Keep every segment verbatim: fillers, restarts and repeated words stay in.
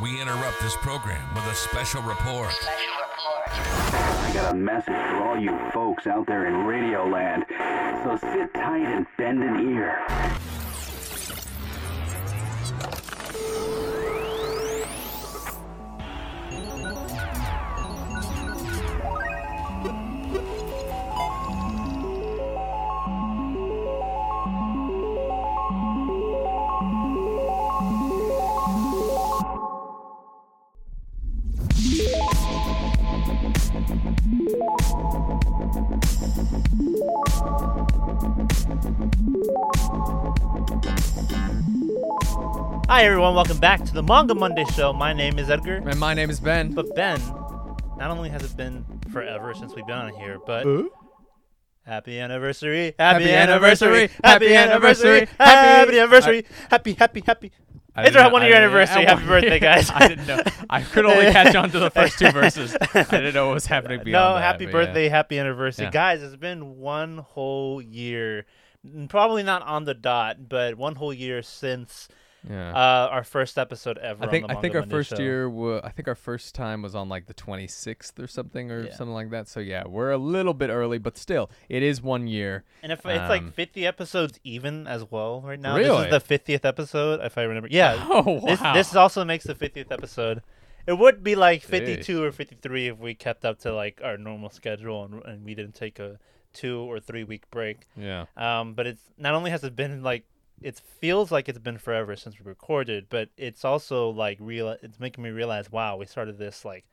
we interrupt this program with a special report. Special report. I got a message for all you folks out there in Radio Land. So sit tight and bend an ear. Hi everyone, welcome back to the Manga Monday Show. My name is Edgar. And my name is Ben. But Ben, not only has it been forever since we've been on here, but Uh? happy anniversary, Happy happy anniversary, anniversary, happy anniversary, happy anniversary, happy, happy, happy. I It's didn't our know- one year I- anniversary. I- Happy birthday, guys. I didn't know. I could only catch on to the first two verses. I didn't know what was happening beyond No, that, happy but birthday, yeah. happy anniversary. Yeah. Guys, it's been one whole year. N- Probably not on the dot, but one whole year since Yeah. uh, our first episode ever I think on the I think Manga our Monday first Show. year wa- I think our first time was on like the twenty-sixth or something or Yeah. something like that. So yeah, we're a little bit early, but still, it is one year. And if it's Um, like fifty episodes even as well right now. This Really? is the fiftieth episode, if I remember. Yeah. Oh wow. This this also makes the fiftieth episode. It would be like Jeez. fifty-two or fifty-three if we kept up to like our normal schedule and, and we didn't take a two or three week break. yeah. Um, but it's not only has it been like it feels like it's been forever since we recorded, but it's also like real. It's making me realize, wow, we started this like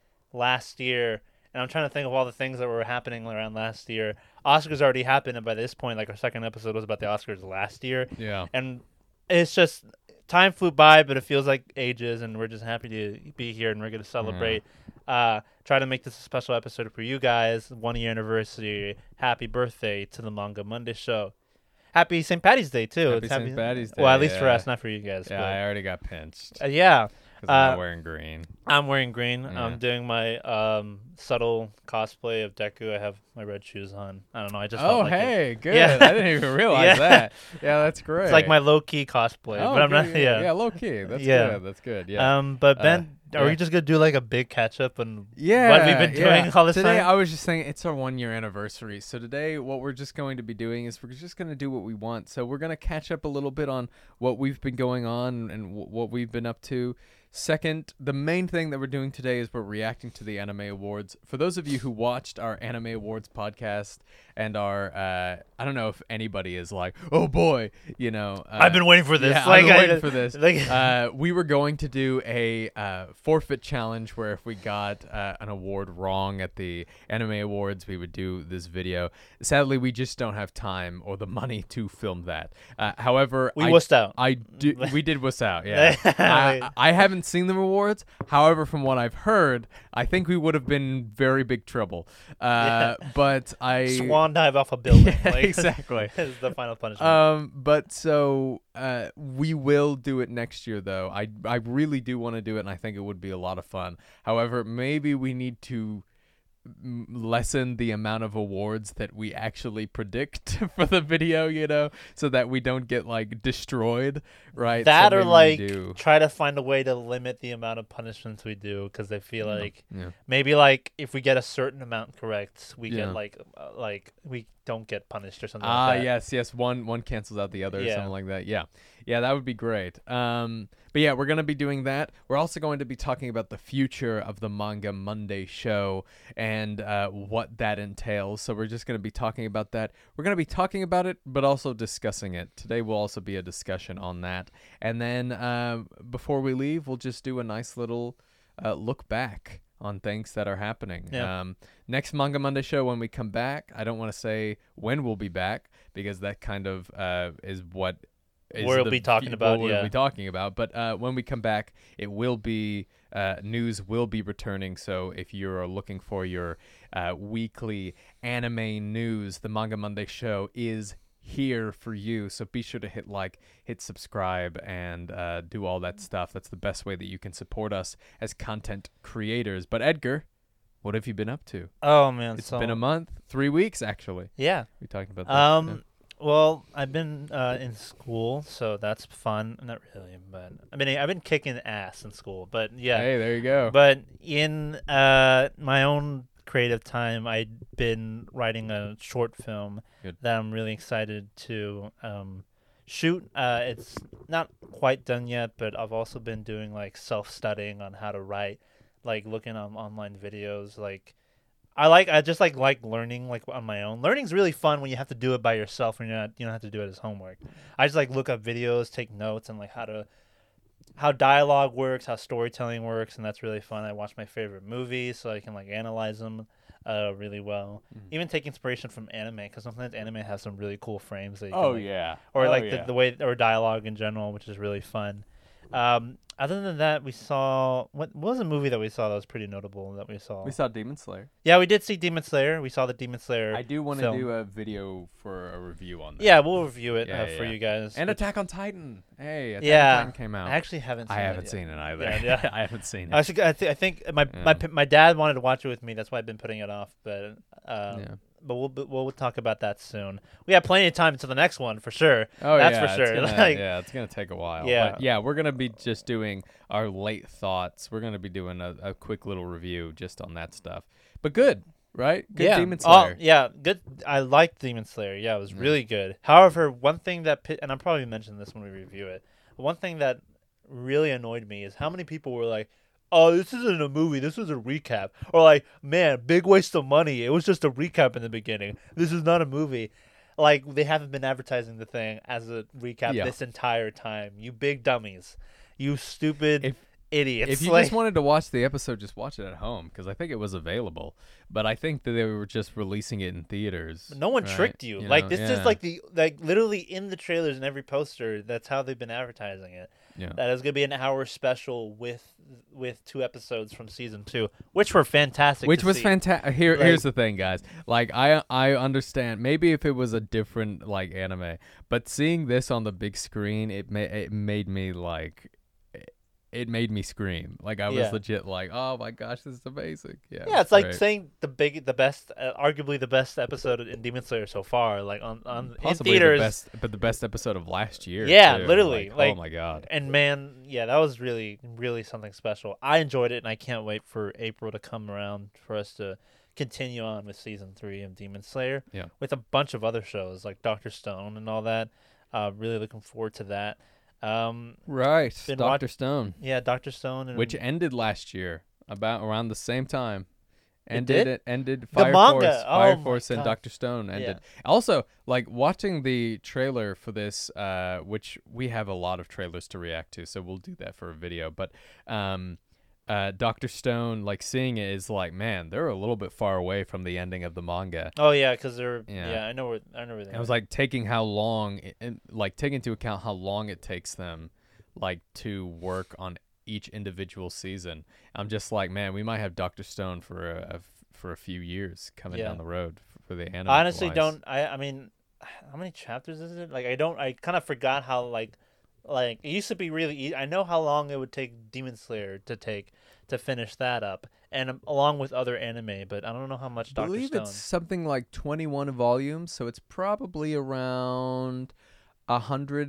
last year, and I'm trying to think of all the things that were happening around last year. Oscars already happened, and by this point, like our second episode was about the Oscars last year, Yeah. and it's just time flew by, but it feels like ages, and we're just happy to be here, and we're gonna celebrate. Uh, try to make this a special episode for you guys. One year anniversary. Happy birthday to the Manga Monday Show. Happy Saint Patty's Day too. Happy It's Saint Patty's Day, Well, at least for yeah. us, not for you guys. Yeah, I already got pinched but, uh, yeah. because I'm uh, not wearing green. I'm wearing green. Yeah. I'm doing my um, subtle cosplay of Deku. I have my red shoes on. I don't know. I just felt Oh, like it. hey, good. Yeah. I didn't even realize Yeah. that. Yeah, that's great. It's like my low key cosplay, Oh, but I'm not. okay, Yeah. yeah, low key. That's Yeah. good. That's good. Yeah. Um, but Uh, Ben, are yeah. we just gonna do like a big catch up on Yeah, what we've been doing yeah. all this today, time? I was just saying it's our one year anniversary. So today, what we're just going to be doing is we're just going to do what we want. So we're going to catch up a little bit on what we've been going on and w- what we've been up to. Second, the main thing that we're doing today is we're reacting to the Anime Awards. For those of you who watched our Anime Awards podcast and are, uh, I don't know if anybody is like, oh boy, you know. Uh, I've been waiting for this. Yeah, like, I've been I- waiting for this. Like, uh, we were going to do a uh, forfeit challenge where if we got uh, an award wrong at the Anime Awards, we would do this video. Sadly, we just don't have time or the money to film that. Uh, however, we I, wussed out. I do, we did wuss out, yeah. I, I haven't seen the awards. However, from what I've heard, I think we would have been in very big trouble. Uh, Yeah. But I... Swan dive off a building. Yeah, like, exactly. is the final punishment. Um, but so uh, we will do it next year, though. I I really do want to do it, and I think it would be a lot of fun. However, maybe we need to m- lessen the amount of awards that we actually predict for the video, you know, so that we don't get like destroyed, right? that so or maybe we like do- try to find a way to limit the amount of punishments we do, because I feel like yeah. maybe like if we get a certain amount correct, we Yeah. get like uh, like we don't get punished or something Ah, like that. yes, yes. One one cancels out the other, or Yeah. something like that. Yeah, yeah, that would be great. Um, but yeah, we're gonna be doing that. We're also going to be talking about the future of the Manga Monday show and uh, what that entails. So we're just gonna be talking about that. We're gonna be talking about it, but also discussing it. Today will also be a discussion on that. And then uh, before we leave, we'll just do a nice little uh, look back on things that are happening. Yeah. Um, next Manga Monday show, when we come back, I don't want to say when we'll be back because that kind of uh, is what is We'll the be talking fe- about, what we'll yeah. be talking about. But uh, when we come back, it will be uh, news will be returning. So if you're looking for your uh, weekly anime news, the Manga Monday show is here for you. So be sure to hit like, hit subscribe, and uh, do all that stuff. That's the best way that you can support us as content creators. But Edgar, what have you been up to? Oh man, It's so, been a month, three weeks actually. yeah. We talking about that. Um, Well, I've been uh, in school, so that's fun. Not really, but I mean, I've been kicking ass in school. But yeah, Hey, there you go. but in uh, my own creative time, I've been writing a short film Good. that I'm really excited to um, shoot. Uh, it's not quite done yet, but I've also been doing like self-studying on how to write, like looking on online videos. Like I like I just like like learning like on my own. Learning's really fun when you have to do it by yourself when you're not you don't have to do it as homework. I just like look up videos, take notes, and like how to how dialogue works, how storytelling works, and that's really fun. I watch my favorite movies so I can like analyze them uh, really well. Mm-hmm. Even take inspiration from anime because sometimes anime has some really cool frames. That you Oh can, like, yeah. or oh, like yeah. the, the way or dialogue in general, which is really fun. Um, other than that, we saw what, what was a movie that we saw that was pretty notable that we saw. we saw Demon Slayer. Yeah, we did see Demon Slayer. We saw the Demon Slayer. I do want to film. do a video for a review on that. Yeah, we'll review it Yeah, uh, yeah, for yeah. you guys. And Attack on Titan. Hey, Attack yeah, on Titan came out. I actually haven't. Seen I it haven't yet. seen it either. Yeah, yeah. I haven't seen it. I, should, I, th- I think my, Yeah. my p- my dad wanted to watch it with me. That's why I've been putting it off. But uh, Yeah. but we'll but we'll talk about that soon. We have plenty of time until the next one for sure. Oh That's yeah, for it's sure. gonna- Like, yeah, it's gonna take a while. Yeah. but yeah, we're gonna be just doing our late thoughts. We're gonna be doing a, a quick little review just on that stuff. But good, right? Good yeah. Demon Oh, Slayer. yeah, good. I liked Demon Slayer. Yeah, it was Yeah. really good. However, one thing that pi- and I'll probably mention this when we review it. One thing that really annoyed me is how many people were like, "Oh, this isn't a movie. This was a recap." Or like, "Man, big waste of money. It was just a recap in the beginning. This is not a movie." Like they haven't been advertising the thing as a recap Yeah. this entire time. You big dummies. You stupid If- idiots. If you like, just wanted to watch the episode, just watch it at home because I think it was available. But I think that they were just releasing it in theaters. no one right? tricked you. You like know? this yeah. is like the like literally in the trailers and every poster. That's how they've been advertising it. yeah. That is going to be an hour special with with two episodes from season two, which were fantastic. Which to was see. fantastic. Here, Like- here's the thing, guys. Like, I, I understand. Maybe if it was a different like anime, but seeing this on the big screen, it ma- it made me like, it, it made me scream. Like I was Yeah. legit like, oh my gosh, this is amazing. Yeah. Yeah, it's like great. saying the big, the best, uh, arguably the best episode in Demon Slayer so far. Like on on possibly in theaters. the best, but the best episode of last year. Yeah, too. literally, Like, like- oh my god. And man, yeah, that was really, really something special. I enjoyed it, and I can't wait for April to come around for us to continue on with season three of Demon Slayer. Yeah. With a bunch of other shows like Doctor Stone and all that. Uh, really looking forward to that. Um, Right, Been Doctor watch- Stone, yeah, Doctor Stone and which ended last year, about around the same time. It Ended did? it ended The Fire manga! Force, Oh Fire my Force and God. Doctor Stone ended. Also, like watching the trailer for this, uh, which we have a lot of trailers to react to, so we'll do that for a video. But um, uh, Doctor Stone, like seeing it is like, man, they're a little bit far away from the ending of the manga. oh yeah, because they're yeah. Yeah. I know where I know where they. It was are. like taking how long, it, and like taking into account how long it takes them, like to work on each individual season. I'm just like, man, we might have Doctor Stone for a, a for a few years coming Yeah. down the road for, for the anime. I honestly wise. don't. I I mean, how many chapters is it? Like I don't. I kind of forgot how like like it used to be really. E- I know how long it would take Demon Slayer to take to finish that up, and um, along with other anime, but I don't know how much I Doctor believe Stone. it's something like twenty-one volumes, so it's probably around one hundred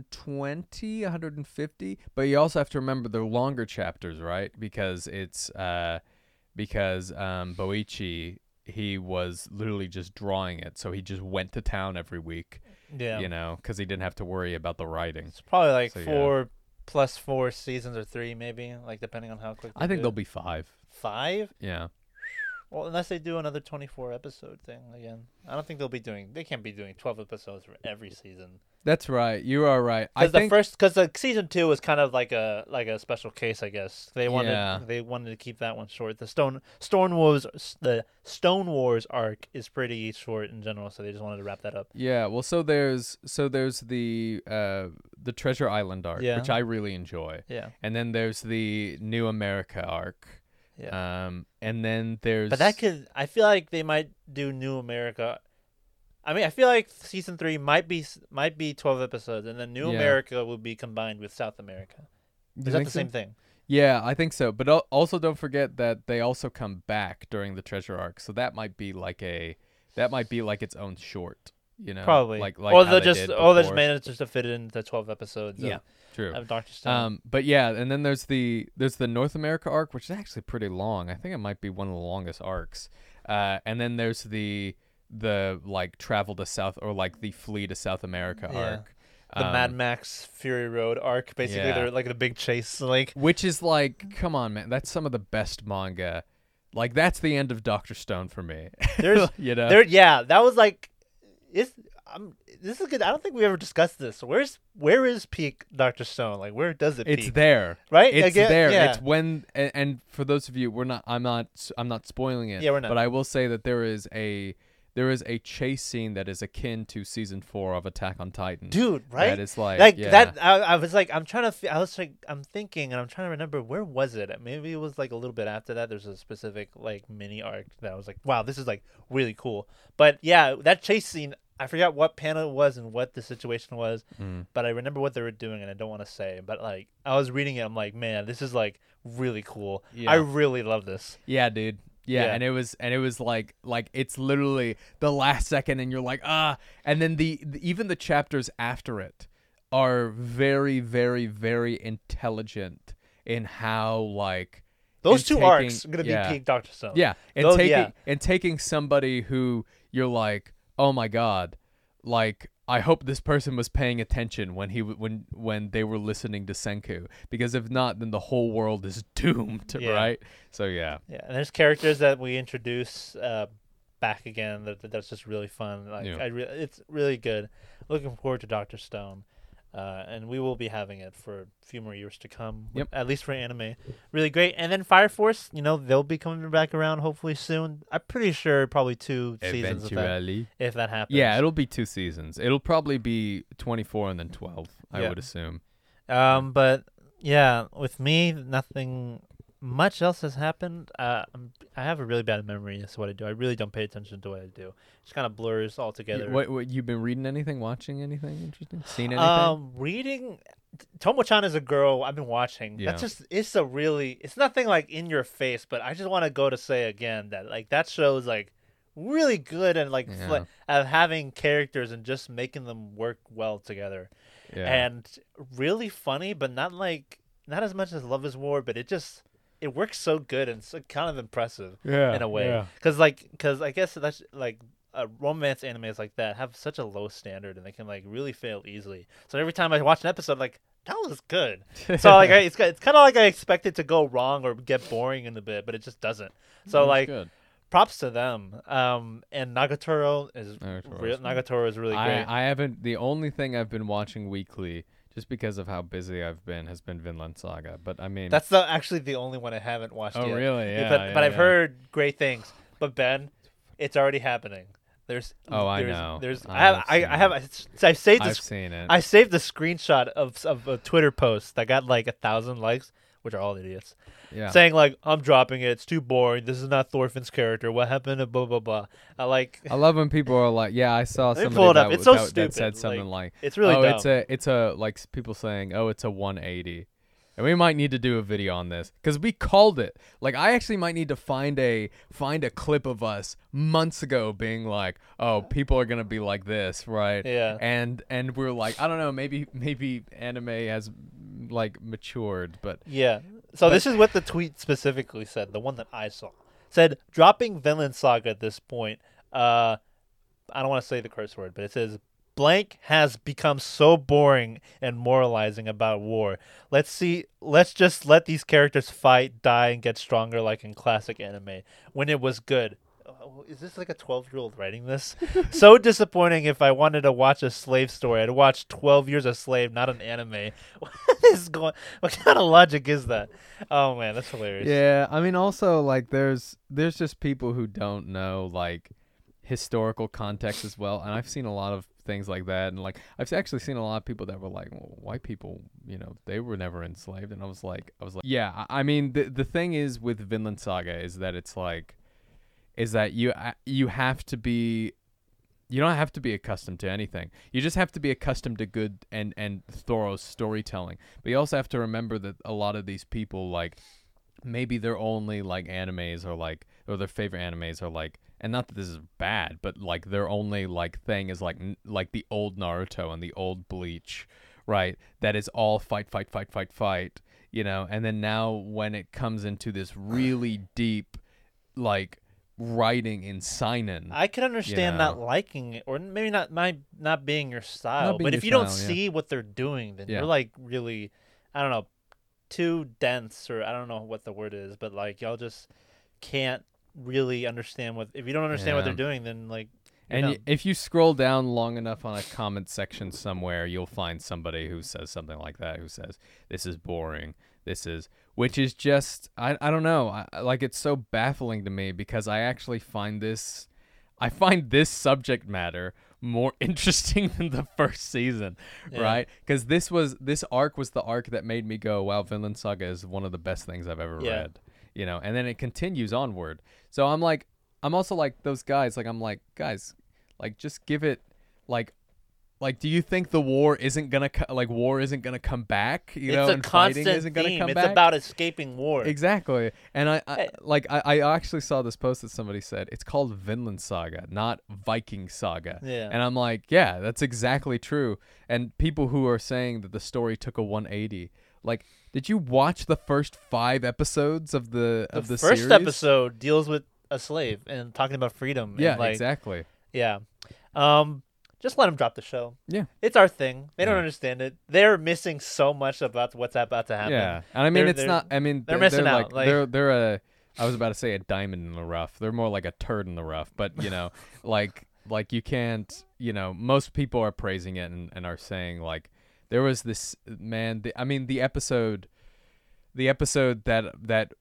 twenty, one hundred fifty. But you also have to remember they're longer chapters, right? Because it's uh, because um, Boichi, he was literally just drawing it, so he just went to town every week, Yeah, you know, because he didn't have to worry about the writing. it's probably like So, yeah. four plus four seasons or three, maybe, like depending on how quick. I think do there'll it. be five. five. Yeah. Well, unless they do another twenty-four episode thing again, I don't think they'll be doing. They can't be doing twelve episodes for every season. That's right. You are right. I Because the think first, because the season two was kind of like a like a special case, I guess. They wanted Yeah. they wanted to keep that one short. The Stone Stone Wars the Stone Wars arc is pretty short in general, so they just wanted to wrap that up. Yeah, well, so there's so there's the uh the Treasure Island arc, Yeah. which I really enjoy, Yeah, and then there's the New America arc, yeah. um, and then there's but that could. I feel like they might do New America. I mean, I feel like season three might be might be twelve episodes, and then New Yeah. America will be combined with South America. You Is that think the so? same thing? Yeah, I think so. But al- also don't forget that they also come back during the Treasure arc, so that might be like a that might be like its own short. You know, Probably. like like or how they'll they just did or they'll just before. manage just to fit it into twelve episodes. Yeah, of, true. of Doctor Stone. Um, but yeah, and then there's the there's the North America arc, which is actually pretty long. I think it might be one of the longest arcs. Uh, and then there's the the like travel to South or like the flee to South America Yeah. arc. the Um, Mad Max Fury Road arc, basically, yeah. they're like the big chase. Like, Which is like, come on, man, that's some of the best manga. Like that's the end of Doctor Stone for me. there's, you know, there, yeah, that was like, it's. Um, this is good. I don't think we ever discussed this. Where's where is peak Doctor Stone? Like, where does it it's peak? there, Right? It's Like, yeah, there. yeah. It's when, and, and for those of you, we're not. I'm not. I'm not spoiling it. Yeah, we're not. But I will say that there is a there is a chase scene that is akin to season four of Attack on Titan. Dude, right? That is like, like yeah. that. I, I was like, I'm trying to. F- I was like, I'm thinking, and I'm trying to remember where was it. Maybe it was like a little bit after that. There's a specific like mini arc that I was like, wow, this is like really cool. But yeah, that chase scene. I forgot what panel it was and what the situation was, Mm. but I remember what they were doing, and I don't want to say. But like, I was reading it, I'm like, man, this is like really cool. Yeah. I really love this. Yeah, dude. Yeah, Yeah. and it was and it was like like it's literally the last second, and you're like ah, and then the, the even the chapters after it are very very very intelligent in how like Those in two taking- arcs are gonna yeah. be peak Doctor Stone. Yeah, and Those- taking yeah. and taking somebody who you're like, oh my god, like I hope this person was paying attention when he w- when when they were listening to Senku, because if not, then the whole world is doomed, Yeah. right? So yeah, Yeah, and there's characters that we introduce uh, back again. That, that- that's just really fun. Like Yeah. I, re- it's really good. Looking forward to Doctor Stone, uh, and we will be having it for a few more years to come. Yep. At least for anime, really great. And then Fire Force, you know, they'll be coming back around hopefully soon. I'm pretty sure probably two seasons if that, eventually. if that happens. Yeah, it'll be two seasons. It'll probably be twenty-four and then twelve, I Yeah. would assume. Um, but yeah, with me, nothing much else has happened. Uh, I'm, I have a really bad memory as to what I do. I really don't pay attention to what I do. It just kind of blurs all together. What, what you been reading anything, watching anything interesting? Seen anything? Um, reading Tomo-chan is a girl I've been watching. Yeah. That's just it's a really it's nothing like in your face, but I just want to go to say again that like that show is like really good and like Yeah. fl- at having characters and just making them work well together. yeah. And really funny, but not like not as much as Love Is War, but it just it works so good and so kind of impressive yeah, in a way. yeah. Because like because I guess that's like uh, romance animes like that have such a low standard and they can like really fail easily. So every time I watch an episode, I'm like that was good. So like I, it's it's kind of like I expect it to go wrong or get boring in a bit, but it just doesn't. So That's like good. props to them. Um, and Nagatoro is Nagatoro re- is good. Nagatoro is really great. I, I haven't. The only thing I've been watching weekly, just because of how busy I've been, has been Vinland Saga. But I mean, That's the, actually the only one I haven't watched oh yet. really? Yeah. but yeah, but I've yeah. heard great things. But Ben, it's already happening. There's Oh, I there's, know. There's I I have have I, seen I have I, I saved I've this seen it. I saved the screenshot of of a Twitter post that got like a thousand likes, which are all idiots, yeah. saying like I'm dropping it. It's too boring. This is not Thorfinn's character. What happened to blah blah blah. I like. I love when people are like, "Yeah, I saw Let me somebody pull it that, up. It's that, so that stupid. said something like, It's really oh, dumb. it's a, it's a like s- people saying, oh, it's a one eighty." And we might need to do a video on this because we called it. Like, I actually might need to find a find a clip of us months ago being like, "Oh, people are gonna be like this, right?" Yeah. And and we're like, I don't know, maybe maybe anime has like matured, but Yeah. So this is what the tweet specifically said, the one that I saw. Said dropping Vinland Saga at this point, uh I don't want to say the curse word, but it says blank has become so boring and moralizing about war. Let's see let's just let these characters fight, die, and get stronger like in classic anime. When it was good. Oh, is this like a twelve-year-old writing this? So disappointing. If I wanted to watch a slave story, I'd watch twelve Years a Slave, not an anime. What is going? What kind of logic is that? Oh man, that's hilarious. yeah, I mean, also like there's there's just people who don't know like historical context as well, and I've seen a lot of things like that, and like I've actually seen a lot of people that were like, well, white people, you know, they were never enslaved, and I was like, I was like, yeah, I I mean, the the thing is with Vinland Saga is that it's like, is that you uh, you have to be. You don't have to be accustomed to anything. You just have to be accustomed to good and, and thorough storytelling. But you also have to remember that a lot of these people, like, maybe their only like animes are like, or their favorite animes are like, and not that this is bad, but like their only like thing is like n- like the old Naruto and the old Bleach, right? That is all fight, fight, fight, fight, fight, you know. And then now when it comes into this really deep, like writing in seinen, I could understand know. not liking it, or maybe not my not being your style. Not being But your if you don't style, yeah. see what they're doing, then Yeah. you're like really, I don't know, too dense, or I don't know what the word is, but like y'all just can't really understand what. If you don't understand what Yeah. they're doing, then like. you're And y- dumb. if you scroll down long enough on a comment section somewhere, you'll find somebody who says something like that, who says, this is boring. This is, which is just, I, I don't know. I, I- like, it's so baffling to me because I actually find this, I find this subject matter more interesting than the first season, Yeah. right? Because this was, this arc was the arc that made me go, wow, Vinland Saga is one of the best things I've ever Yeah. read, you know? And then it continues onward. So I'm like, I'm also like those guys, like I'm like, guys, like just give it, like, like do you think the war isn't gonna co- like war isn't gonna come back? You it's know, a and fighting constant isn't gonna theme. come It's back. about escaping war. Exactly, and I, I Hey. like I, I actually saw this post that somebody said it's called Vinland Saga, not Viking Saga. Yeah. And I'm like, yeah, that's exactly true. And people who are saying that the story took a one eighty, like, did you watch the first five episodes of the, the of the first series? episode deals with a slave and talking about freedom. Yeah, and like, exactly. Yeah. Um, just let them drop the show. Yeah. It's our thing. They don't Yeah. understand it. They're missing so much about what's about to happen. Yeah, and I mean They're- it's they're- not. I mean they're they're, missing they're out, Like, like- they're they're a. I was about to say a diamond in the rough. They're more like a turd in the rough. But you know, like like you can't. You know, most people are praising it and, and are saying like there was this man. The, I mean the episode. The episode that that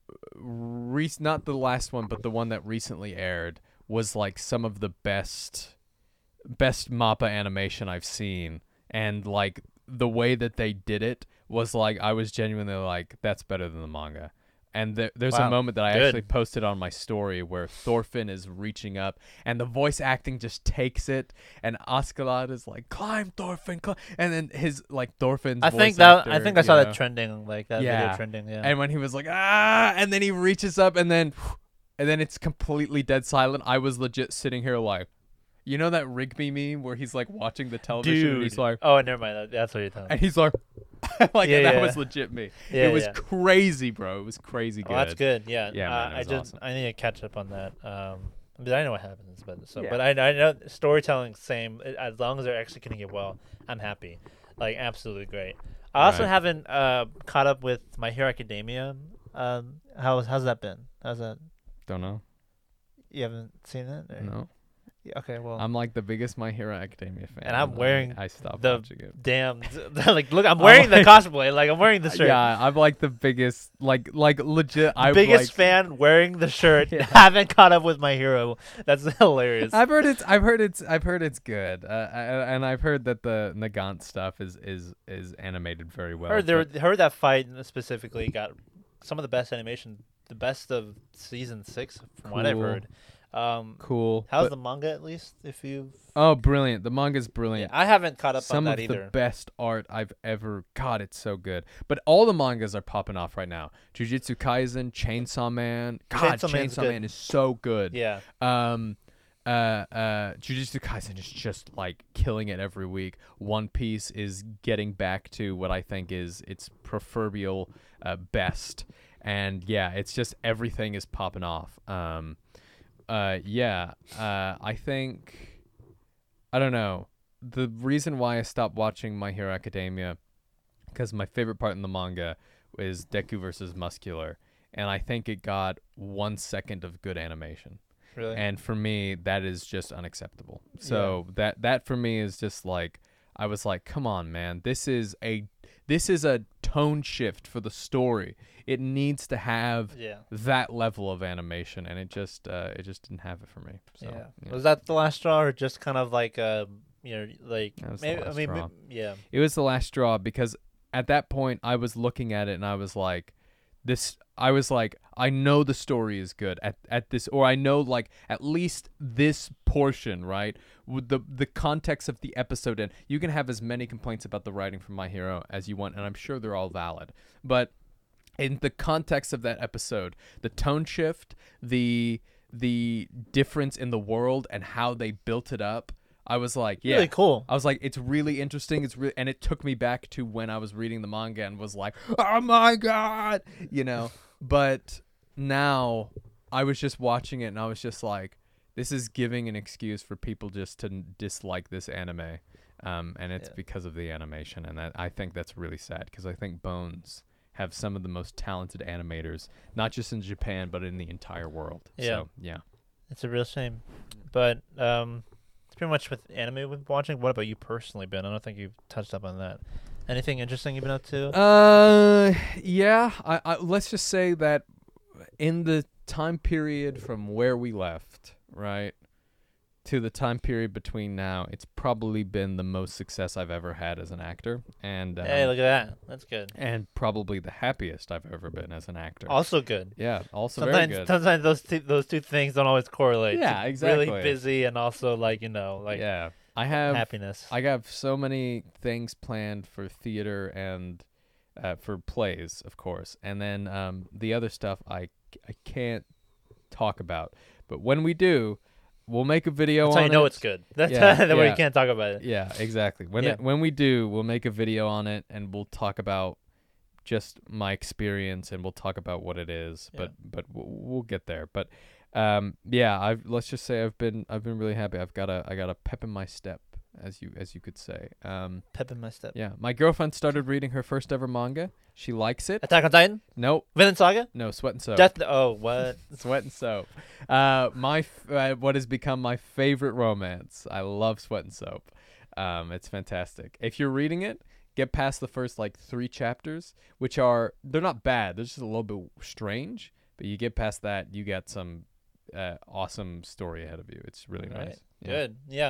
re- not the last one, but the one that recently aired was like some of the best best MAPPA animation I've seen, and like the way that they did it was like I was genuinely like, that's better than the manga. And th- there's Wow. a moment that I Good. actually posted on my story where Thorfinn is reaching up and the voice acting just takes it, and Askeladd is like, climb Thorfinn, climb. And then his like Thorfinn's I voice think that actor, I think I you saw know? that trending, like that Yeah. video trending. Yeah. And when he was like, ah, and then he reaches up and then and then it's completely dead silent. I was legit sitting here like, you know that Rigby meme where he's like watching the television and Dude. he's like, oh, never mind. That, that's what you're telling me. and he's like, like Yeah, that yeah. was legit me. Yeah, it was yeah. crazy, bro. It was crazy good. Oh, that's good. Yeah. Yeah, uh, man, it I was just awesome. I need to catch up on that. Um, but I know what happens, but so Yeah. but I I know storytelling same. As long as they're executing it well, I'm happy. Like absolutely great. I also Right. haven't uh caught up with My Hero Academia. Um, how's how's that been? How's that? Don't know. You haven't seen it? Or- No. Yeah, okay. Well. I'm like the biggest My Hero Academia fan. And I'm I- wearing I, stopped the watching it. damn. like look, I'm wearing the like- cosplay. Like I'm wearing the shirt. Yeah, I'm like the biggest, like like legit. I Biggest like, fan wearing the shirt. Yeah. Haven't caught up with My Hero. That's hilarious. I've heard it's. I've heard it's. I've heard it's good. Uh, I, and I've heard that the Nagant stuff is is is animated very well. heard there, but- heard that fight specifically got some of the best animation, the best of season six, from what I've Cool. heard. Um, cool. how's but- the manga at least? If you, Oh, brilliant! The manga's yeah, brilliant. I haven't caught up Some on of that the either. best art I've ever. God, it's so good. But all the mangas are popping off right now. Jujutsu Kaisen, Chainsaw Man. God, Chainsaw Man's Chainsaw good. Man is so good. Yeah, Um, uh, uh, Jujutsu Kaisen is just like killing it every week. One Piece is getting back to what I think is its proverbial uh, best, and yeah, it's just everything is popping off. Um, uh, yeah, uh, I think I don't know the reason why I stopped watching My Hero Academia, because my favorite part in the manga is Deku versus Muscular, and I think it got one second of good animation. really. And for me, that is just unacceptable. So that that for me is just like, I was like, come on, man, this is a this is a tone shift for the story. It needs to have yeah, that level of animation, and it just uh, it just didn't have it for me. So yeah. yeah. Was that the last straw, or just kind of like uh, you know, like That was the maybe? I last mean, straw. m- yeah, It was the last straw because at that point I was looking at it and I was like, this. I was like, I know the story is good at, at this, or I know like at least this portion, right? With the the context of the episode, and you can have as many complaints about the writing from My Hero as you want, and I'm sure they're all valid. But in the context of that episode, the tone shift, the the difference in the world and how they built it up, I was like, yeah, Really cool. I was like, it's really interesting. It's really, and it took me back to when I was reading the manga and was like, oh my god, you know. But now I was just watching it and I was just like, this is giving an excuse for people just to n- dislike this anime, um, and it's Yeah. because of the animation, and that I think that's really sad because I think Bones have some of the most talented animators, not just in Japan but in the entire world. Yeah. So yeah. It's a real shame. But um, it's pretty much with anime we've been watching. What about you personally, Ben? I don't think you've touched up on that. Anything interesting you've been up to? Uh, yeah. I, I let's just say that in the time period from where we left, right, to the time period between now, it's probably been the most success I've ever had as an actor, and um, Hey, look at that. That's good. and probably the happiest I've ever been as an actor. Also good. Yeah, also Sometimes, very good. sometimes those two, those two things don't always correlate. Yeah, Really exactly. busy and also like you know like yeah, I have happiness. I have so many things planned for theater and uh, for plays, of course, and then um, the other stuff I I can't talk about. But when we do, we'll make a video That's on how you know it. it's good. That's Yeah, that way yeah. you can't talk about it. Yeah, exactly. When Yeah. it, when we do, we'll make a video on it and we'll talk about just my experience and we'll talk about what it is. Yeah. But but we'll, we'll get there. But um, yeah, I've let's just say I've been I've been really happy. I've got a I got a pep in my step, as you as you could say. Um, Pep in my step. yeah, my girlfriend started reading her first ever manga. She likes it. Attack on Titan. Nope, Vinland Saga. no, Sweat and Soap. Death. Oh, what? Sweat and Soap. Uh, my f- uh, what has become my favorite romance. I love Sweat and Soap. Um, it's fantastic. If you're reading it, get past the first like three chapters, which are they're not bad. They're just a little bit strange, but you get past that, you got some uh, awesome story ahead of you. It's really Right. nice. Yeah. Good. Yeah.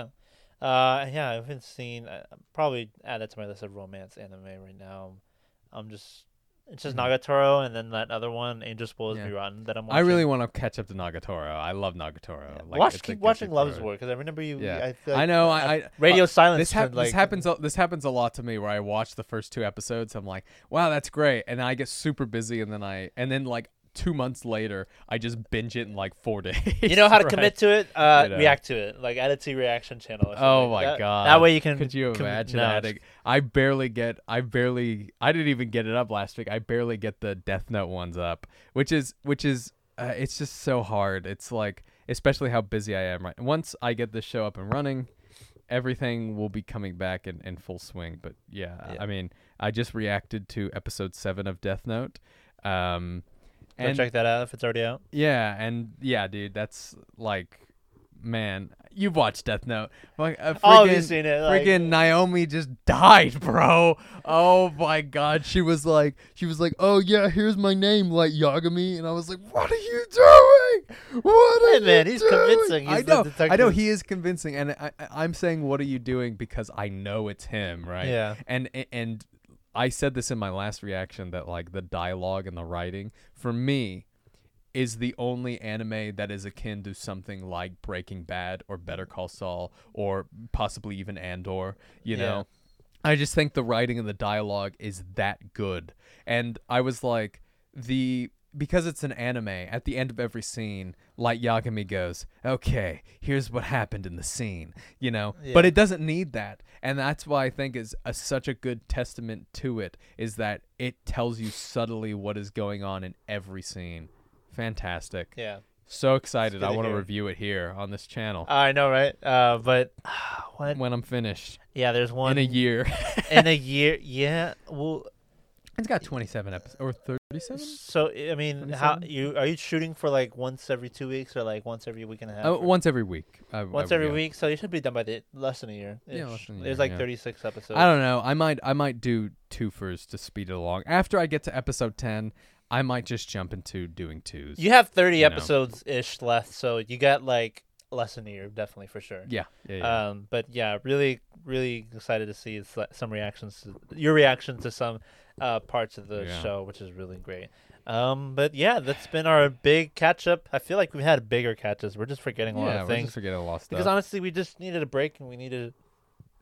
Uh, yeah. I haven't seen. I I'll probably add that to my list of romance anime right now. I'm just. It's just Mhm. Nagatoro and then that other one, Angel Spoils Yeah. Me Rotten, that I'm I watching. really want to catch up to Nagatoro. I love Nagatoro. Yeah. Like, Watch. it's a Keep good watching thing Love's for it. War because I remember you. Yeah. I, feel I like know. uh, I, I Radio uh, Silence. This, hap- turned, like, this happens. a- This happens a lot to me where I watch the first two episodes. I'm like, wow, that's great, and then I get super busy, and then I and then like two months later, I just binge it in like four days. You know how to right? commit to it? Uh, You know. React to it. Like add it to your reaction channel. Or Oh something. my that, god! That way you can. Could you com- imagine no, adding? I barely get. I barely. I didn't even get it up last week. I barely get the Death Note ones up, which is which is. Uh, it's just so hard. It's like, especially how busy I am right. Once I get this show up and running, everything will be coming back in, in full swing. But yeah, Yeah. I mean, I just reacted to episode seven of Death Note. Um, Go and check that out if it's already out. yeah, and yeah, dude, that's like, man, you've watched Death Note. Like, uh, Oh, you've friggin- seen it. Like, Freaking Naomi just died, bro. Oh my god. She was like she was like, "Oh yeah, here's my name, like Yagami." And I was like, "What are you doing? What are Hey, you man, he's doing?" convincing. I He's the know. I know detective. he is convincing, and I, I I'm saying, "What are you doing?" because I know it's him, right? Yeah. And and I said this in my last reaction that like the dialogue and the writing for me is the only anime that is akin to something like Breaking Bad or Better Call Saul or possibly even Andor, you Yeah. know. I just think the writing and the dialogue is that good. And I was like, the because it's an anime, at the end of every scene, Light Yagami goes, "Okay, here's what happened in the scene," you know. Yeah. But it doesn't need that, and that's why I think is a, such a good testament to it is that it tells you subtly what is going on in every scene. Fantastic. Yeah. So excited. good I to want to hear. review it here on this channel I know, right? Uh, but what? when I'm finished Yeah, there's one in a year. in a year. Yeah. Well, It's got twenty-seven episodes or thirty-seven. so I mean, how twenty-seven? you are you shooting for like once every two weeks or like once every week and a half? Oh, or- once every week. I, once I, every yeah. week. So you should be done by the less than a year. Yeah, less than a There's year, like yeah. thirty-six episodes. I don't know. I might. I might do twofers to speed it along. After I get to episode ten, I might just jump into doing twos. You have thirty You know. episodes ish left, so you got like less than a year, definitely for sure. Yeah. Yeah. yeah. Um, but yeah, really, really excited to see s- some reactions, to, your reaction to some uh, parts of the Yeah. show, which is really great. Um, but yeah, that's been our big catch up. I feel like we've had bigger catches. We're just forgetting a lot yeah. of We're things just forgetting a lot of stuff. because honestly, we just needed a break and we needed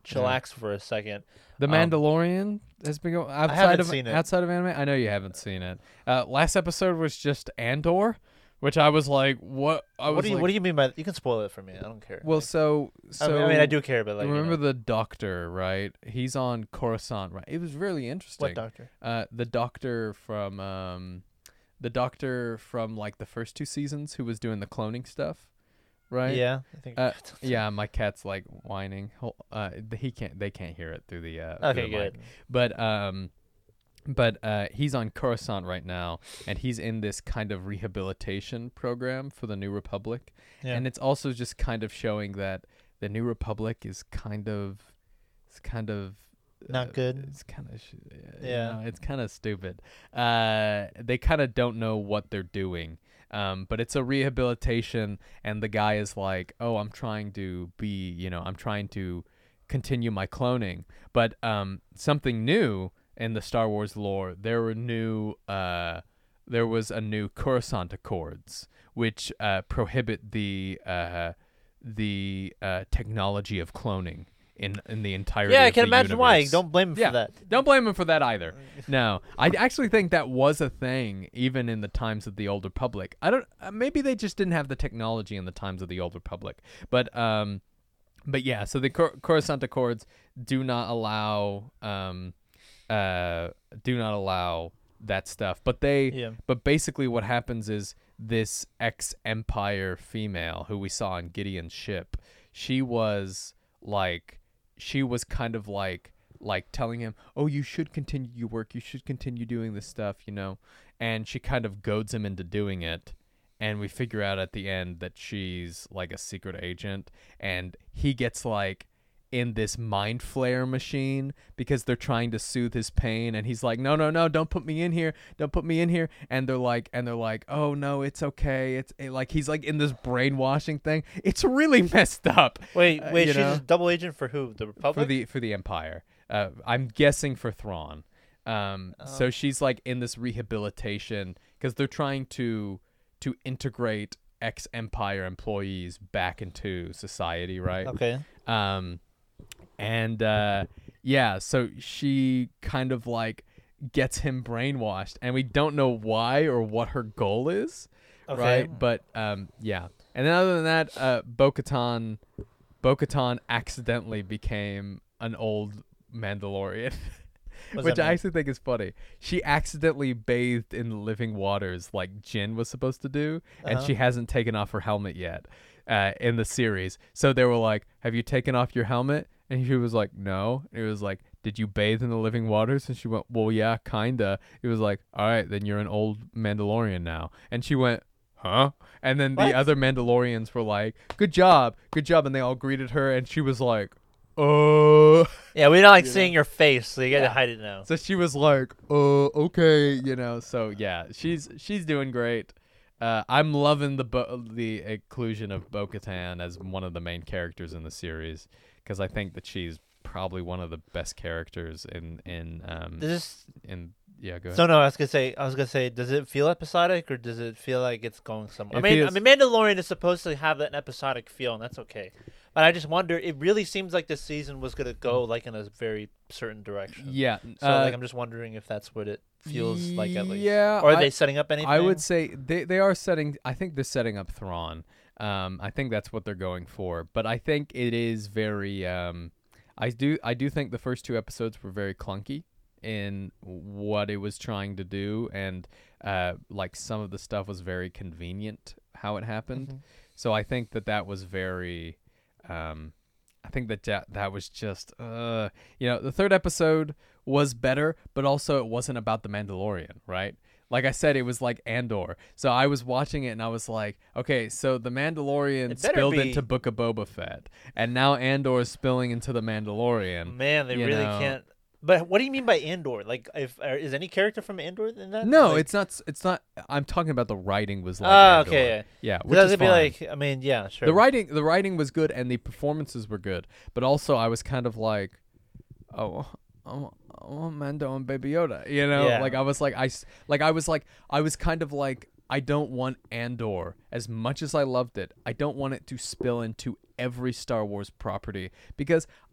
chillax for a second. The Um, Mandalorian has been going outside haven't of seen it. outside of anime. I know you haven't seen it. Uh, last episode was just Andor, which I was like, "What?" I was What do you like, What do you mean by? You can spoil it for me. I don't care. Well, Like, so I so mean, I mean, I do care, but like, you remember know. the Doctor, right? He's on Coruscant, right? It was really interesting. What doctor? Uh, the Doctor from um, the Doctor from like the first two seasons, who was doing the cloning stuff, right? Yeah, I think. Uh, yeah, my cat's like whining. Hol- Uh, he can't. They can't hear it through the. Uh, through Okay, the mic. good. But um, but uh, he's on Coruscant right now, and he's in this kind of rehabilitation program for the New Republic, Yeah. and it's also just kind of showing that the New Republic is kind of, it's kind of. Not uh, good? It's kind of. Sh- Yeah. yeah. It's kind of stupid. Uh, they kind of don't know what they're doing. Um, but it's a rehabilitation, and the guy is like, "Oh, I'm trying to be, you know, I'm trying to continue my cloning." But um, something new in the Star Wars lore, there were new, uh, there was a new Coruscant Accords, which uh, prohibit the uh, the uh, technology of cloning in in the entirety. Yeah, I of can the imagine why. universe. Don't blame him Yeah. for that. Don't blame him for that either. No, I actually think that was a thing even in the times of the Old Republic. I don't. Uh, maybe they just didn't have the technology in the times of the Old Republic. But um, but yeah. So the Cor- Coruscant Accords do not allow um, uh, do not allow that stuff. But they. Yeah. But basically, what happens is this ex-Empire female who we saw on Gideon's ship. She was like. She was kind of like like telling him, "Oh, you should continue your work. You should continue doing this stuff, you know." And she kind of goads him into doing it. And we figure out at the end that she's like a secret agent, and he gets like in this mind flare machine because they're trying to soothe his pain, and he's like, "No, no, no, don't put me in here. Don't put me in here." And they're like and they're like, "Oh, no, it's okay." It's it, like he's like in this brainwashing thing. It's really messed up. Wait, Uh, wait. you she's know? a double agent for who? The Republic. For the for the Empire. Uh, I'm guessing for Thrawn. Um, so she's like in this rehabilitation because they're trying to to integrate ex-Empire employees back into society, right? Okay. Um, and uh, yeah, so she kind of like gets him brainwashed, and we don't know why or what her goal is, Okay. right? But um, yeah. And then other than that, uh, Bo-Katan, Bo-Katan accidentally became an old Mandalorian. What does Which that I mean? actually think is funny. She accidentally bathed in the living waters like Jin was supposed to do, and Uh-huh. she hasn't taken off her helmet yet uh, in the series. So they were like, "Have you taken off your helmet?" And she was like, "No." It was like, "Did you bathe in the living waters?" And she went, "Well, yeah, kinda." It was like, "All right, then you're an old Mandalorian now." And she went, "Huh?" And then What? the other Mandalorians were like, "Good job, good job," and they all greeted her, and she was like, "Uh." Yeah, we don't like seeing your face, so you gotta Yeah. hide it now. So she was like, "Uh, okay," you know. So yeah, she's she's doing great. Uh, I'm loving the bo- the inclusion of Bo-Katan as one of the main characters in the series because I think that she's probably one of the best characters in in um Does this? in yeah. Go ahead. So no, I was gonna say, I was gonna say, does it feel episodic or does it feel like it's going somewhere? I It mean, feels- I mean, Mandalorian is supposed to have that episodic feel, and that's okay. But I just wonder, it really seems like this season was gonna go like in a very certain direction. yeah. So uh, like, I'm just wondering if that's what it feels like at least. Yeah, Or are I- they setting up anything? I would say they they are setting. I think they're setting up Thrawn. Um, I think that's what they're going for. But I think it is very. Um, I do I do think the first two episodes were very clunky in what it was trying to do, and uh, like some of the stuff was very convenient how it happened. Mm-hmm. So I think that that was very. Um, I think that that, that was just, uh, you know, the third episode was better, but also it wasn't about the Mandalorian, right? Like I said, it was like Andor. So I was watching it and I was like, okay, so the Mandalorian It better spilled be- into Book of Boba Fett, and now Andor is spilling into the Mandalorian. Man, they you really know. can't. But what do you mean by Andor? Like, if uh, is any character from Andor in that? No, Like- it's not. s- It's not. I'm talking about the writing was like. Ah, Andor. okay, yeah. Yeah, Which which does is it be fine. like? I mean, yeah, sure. The writing, the writing was good, and the performances were good. But also, I was kind of like, oh, I want, I want Mando and Baby Yoda. You know, Yeah. like I was like, I, s- like I was like, I was kind of like, I don't want Andor as much as I loved it. I don't want it to spill into every Star Wars property because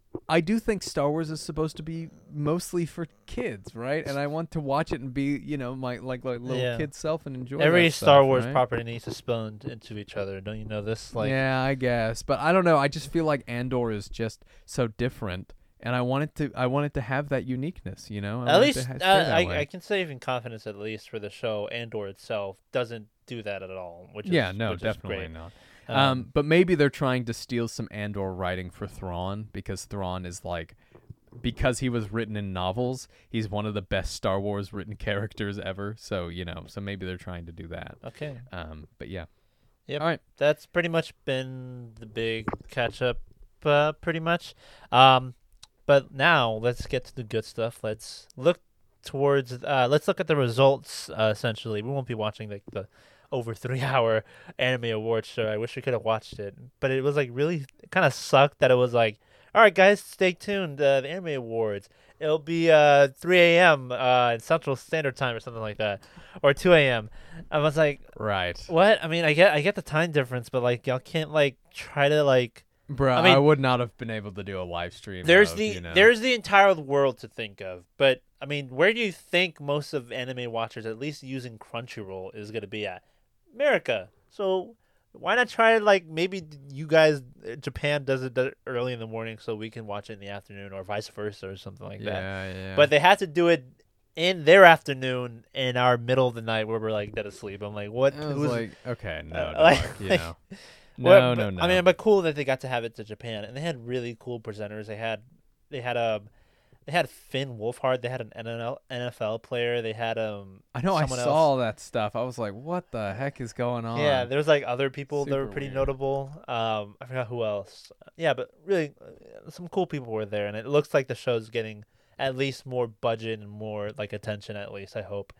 I do think Star Wars is supposed to be mostly for kids, right? And I want to watch it and be, you know, my like like little Yeah. kid self and enjoy Every that Star stuff, Wars right? property needs to spill in- into each other. Don't you know this? Like, yeah, I guess, but I don't know. I just feel like Andor is just so different, and I want it to. I want it to have that uniqueness, you know. I at want it least to ha- uh, stay that I, way. I can say in confidence, at least for the show, Andor itself doesn't do that at all. Which is, yeah, no, which is definitely great. not. Um, Um, but maybe they're trying to steal some Andor writing for Thrawn because Thrawn is like, because he was written in novels, he's one of the best Star Wars written characters ever. So you know, so maybe they're trying to do that. okay. Um, but yeah. Yep. All right. That's pretty much been the big catch up, uh, pretty much. Um, but now let's get to the good stuff. Let's look towards. Uh, let's look at the results. Uh, essentially, we won't be watching like the over three hour anime awards show. I wish we could have watched it, but it was like really kind of sucked that it was like, all right, guys, stay tuned. Uh, the anime awards. It'll be uh three a.m. uh in Central Standard Time or something like that, or two a.m. I was like, Right. what? I mean, I get I get the time difference, but like y'all can't like try to like. Bro, I I, mean- would not have been able to do a live stream. There's of, the you know, there's the entire world to think of, but I mean, where do you think most of anime watchers, at least using Crunchyroll, is gonna be at? America. So why not try like maybe you guys uh, Japan does it d- early in the morning so we can watch it in the afternoon, or vice versa, or something like that. yeah, yeah. But they had to do it in their afternoon in our middle of the night where we're like dead asleep. I'm like, what? I was who's- like, okay, no, uh, no, like- you like- know, Well, no, but- no, no. I mean, but cool that they got to have it to Japan, and they had really cool presenters. They had, they had a, they had Finn Wolfhard. They had an N F L player. They had um. I know I someone saw else. all that stuff. I was like, what the heck is going on? Yeah, there was like other people that were Super pretty weird. notable. Um, I forgot who else. Yeah, but really, uh, some cool people were there, and it looks like the show's getting at least more budget and more like attention. At least I hope.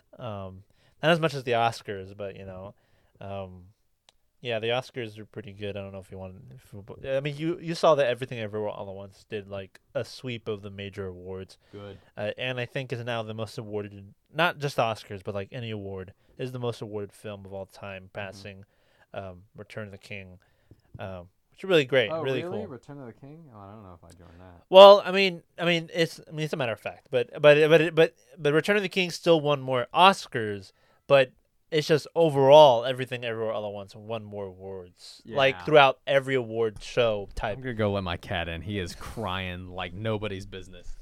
Um, not as much as the Oscars, but you know, um, yeah, the Oscars are pretty good. I don't know if you want. If you, I mean, you you saw that Everything Everywhere All at Once did like a sweep of the major awards. good. Uh, and I think is now the most awarded, not just Oscars, but like any award, is the most awarded film of all time, passing um, Return of the King, um, which is really great, Oh, really, really? cool. Return of the King? Oh, I don't know if I joined that. Well, I mean, I mean, it's I mean, it's a matter of fact, but but but but but Return of the King still won more Oscars, but it's just overall Everything Everywhere All at Once won more awards, like Yeah. throughout every award show type. I'm gonna go let my cat in. He is crying like nobody's business.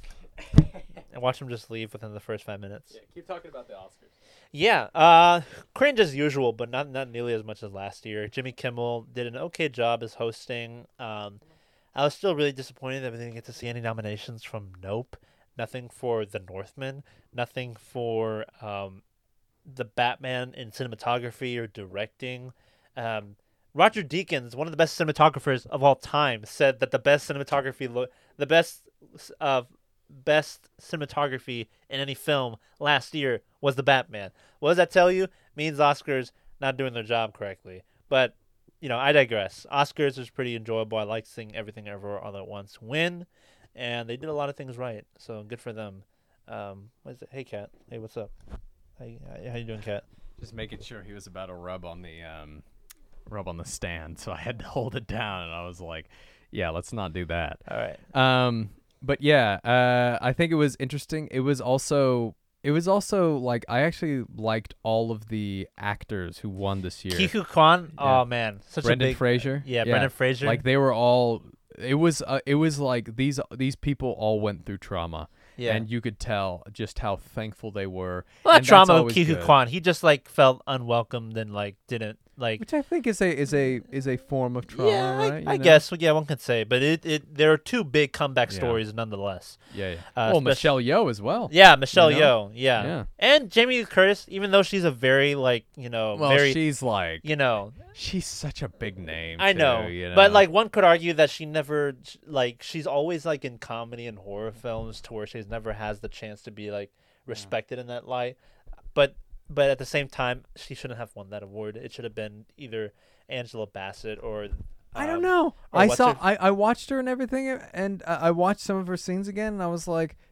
And watch him just leave within the first five minutes. keep talking about the Oscars. Yeah, uh, cringe as usual, but not not nearly as much as last year. Jimmy Kimmel did an okay job as hosting. Um, I was still really disappointed that we didn't get to see any nominations from Nope. Nothing for The Northman. Nothing for um, the Batman in cinematography or directing. Um, Roger Deakins, one of the best cinematographers of all time, said that the best cinematography, lo- the best uh, best cinematography in any film last year was the Batman. What does that tell you? Means Oscars not doing their job correctly. But, you know, I digress. Oscars was pretty enjoyable. I liked seeing Everything Everywhere All at Once win, and they did a lot of things right. So good for them. Um, what is it? Hey, Kat. Hey, what's up? How you, how you doing, Kat? Just making sure he was about to rub on the um, rub on the stand, so I had to hold it down, and I was like, "Yeah, let's not do that." All right. Um, but yeah, uh, I think it was interesting. It was also, it was also like I actually liked all of the actors who won this year. Kiku Kwan. Yeah. Oh man, such Brendan a big. Fraser. Yeah, Brendan Fraser. Like they were all. It was. Uh, it was like these. These people all went through trauma. Yeah. And you could tell just how thankful they were. Well, that and that's trauma of always Kiku good. Kwan. He just like felt unwelcomed and like didn't like. Which I think is a is a is a form of trauma, yeah, right? I, You I know? guess. Yeah, one could say, but it, it there are two big comeback Yeah. stories nonetheless. Yeah, yeah. Uh, well, especially- Michelle Yeoh as well. Yeah, Michelle You know? Yeoh. Yeah. Yeah. And Jamie Lee Curtis, even though she's a very like you know Well, very she's like you know she's such a big name. I too, know, you know, but like one could argue that she never like she's always like in comedy and horror films to where she's never has the chance to be like respected in that light. But but at the same time, she shouldn't have won that award. It should have been either Angela Bassett or I don't um, know. or I what's saw her- I, I watched her and everything, and uh, I watched some of her scenes again, and I was like,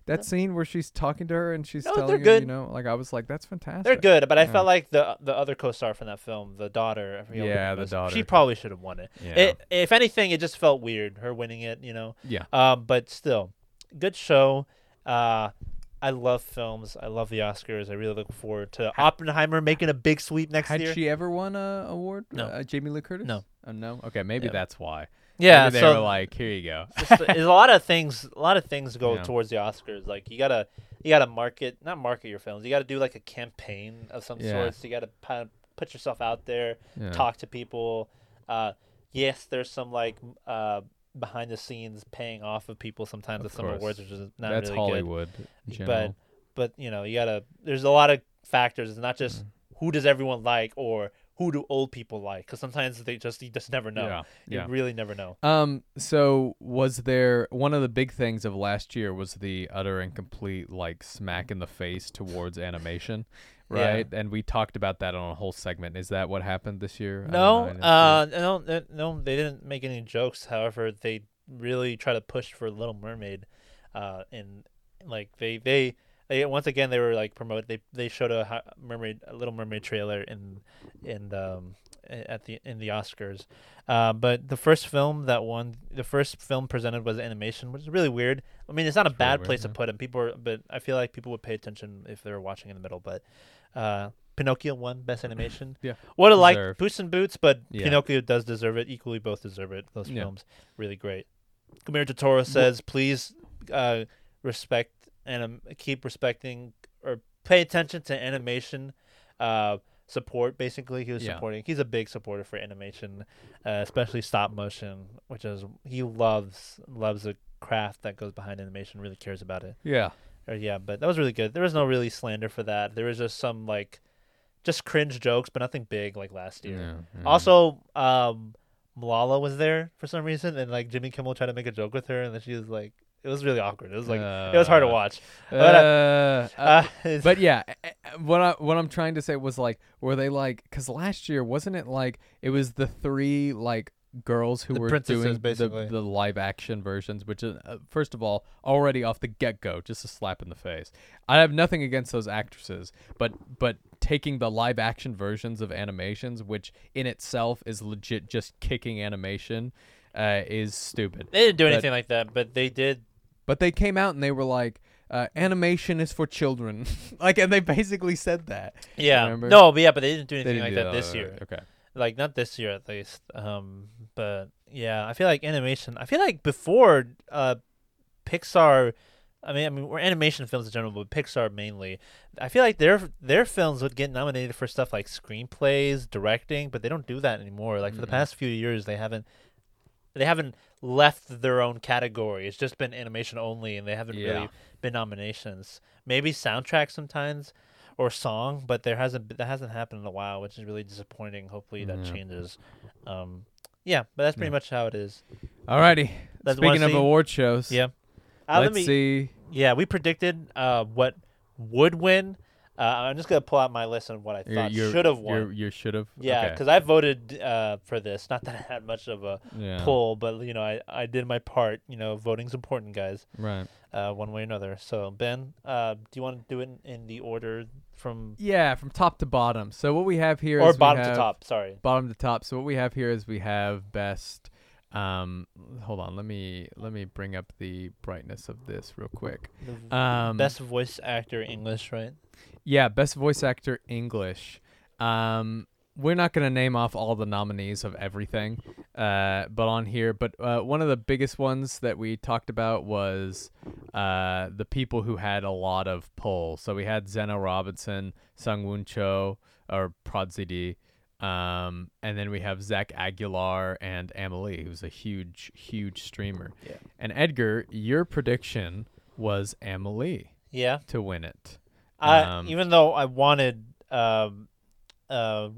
That scene where she's talking to her and she's No, telling they're her, good. you know, like I was like, that's fantastic. They're good, but I Yeah. felt like the the other co-star from that film, the daughter. I forget what her Yeah, name the is, daughter. She probably should have won it. Yeah. it. If anything, it just felt weird her winning it. You know. Yeah. Um, but still, good show. Uh, I love films. I love the Oscars. I really look forward to Oppenheimer making a big sweep next Had year. she ever won a award? No. Uh, Jamie Lee Curtis? No. Oh, no? Okay, maybe Yeah. that's why. yeah, Maybe they so were like, here you go. just, there's a lot of things. A lot of things go Yeah. towards the Oscars. Like you gotta, you gotta market, not market your films. You gotta do like a campaign of some Yeah. sorts. You gotta kind of put yourself out there, Yeah. talk to people. Uh, yes, there's some like uh, behind the scenes paying off of people sometimes Of at some course. awards, which is not That's really Hollywood. in good. general. But but you know, you gotta. There's a lot of factors. It's not just Mm. who does everyone like or who do old people like, because sometimes they just you just never know. Yeah. You Yeah. really never know. Um. So was there one of the big things of last year was the utter and complete like smack in the face towards animation, Yeah. right? And we talked about that on a whole segment. Is that what happened this year? I don't know, No, I didn't see uh, no, no, no, they didn't make any jokes. However, they really try to push for Little Mermaid, uh, and like they, they, they once again they were like promote. They they showed a Hi- mermaid, a Little Mermaid trailer in, in um at the in the Oscars, uh, but the first film that won, the first film presented was animation, which is really weird. I mean, it's not a It's really bad weird, place yeah. to put it. People, are, but I feel like people would pay attention if they were watching in the middle. But, uh, Pinocchio won Best Animation. Yeah. Would have liked Deserved. Puss in Boots, but Yeah. Pinocchio does deserve it. Equally, both deserve it. Those Yeah. films, really great. Guillermo del Toro says, please uh, respect and um, keep respecting or pay attention to animation uh, support. Basically, he was Yeah. supporting. He's a big supporter for animation, uh, especially stop motion, which is he loves loves the craft that goes behind animation. Really cares about it. Yeah. Or, yeah, but that was really good. There was no really slander for that. There was just some like, just cringe jokes, but nothing big like last year. Yeah, yeah. Also, um, Malala was there for some reason, and like Jimmy Kimmel tried to make a joke with her, and then she was like, it was really awkward. It was like it was hard to Uh, watch. Uh, But, uh, Uh, it's- but yeah, eh, eh, what I what I'm trying to say was like, were they like? Because last year wasn't it like it was the three like girls who The were princesses, doing the, basically. the live action versions, which is uh, first of all already off the get go, just a slap in the face. I have nothing against those actresses, but but taking the live action versions of animations, which in itself is legit just kicking animation, uh, is stupid. they didn't do but- anything like that, but they did. But they came out and they were like, uh, animation is for children. like, and they basically said that. Yeah, Remember? no, but yeah, but they didn't do They anything didn't like do that this uh, year. Okay. Like not this year at least. Um, but yeah, I feel like animation. I feel like before, uh, Pixar. I mean, I mean, we're animation films in general, but Pixar mainly. I feel like their their films would get nominated for stuff like screenplays, directing, but they don't do that anymore. Like for the Mm-mm. past few years, they haven't they haven't left their own category. It's just been animation only, and they haven't Yeah. really been nominations. Maybe soundtrack sometimes or song, but there hasn't that hasn't happened in a while, which is really disappointing. Hopefully that Yeah. changes. Um, yeah, but that's pretty Yeah. much how it is. Alrighty. Let's wanna Speaking of see- award shows, Yeah. Uh, let let's me- see. Yeah, we predicted uh, what would win. Uh, I'm just gonna pull out my list on what I Your- thought your- should have your- won. your should have. Yeah, Okay. because I voted uh, for this. Not that I had much of a Yeah. pull, but you know, I, I did my part. You know, voting's important, guys. Right. Uh, one way or another. So Ben, uh, do you want to do it in, in the order from Yeah, from top to bottom. So what we have here or is we bottom to have- top? Sorry. Bottom to top. So what we have here is we have best. Um, hold on. Let me let me bring up the brightness of this real quick. The v- Um, best voice actor English, right? Yeah, best voice actor English. Um, we're not gonna name off all the nominees of everything, uh, but on here. But uh, one of the biggest ones that we talked about was uh, the people who had a lot of pull. So we had Zena Robinson, Sung Woon Cho, or Pradzidi, um, and then we have Zach Aguilar and Amelie, who's a huge, huge streamer. Yeah. And Edgar, your prediction was Amelie Yeah. to win it. I Um, even though I wanted um, uh,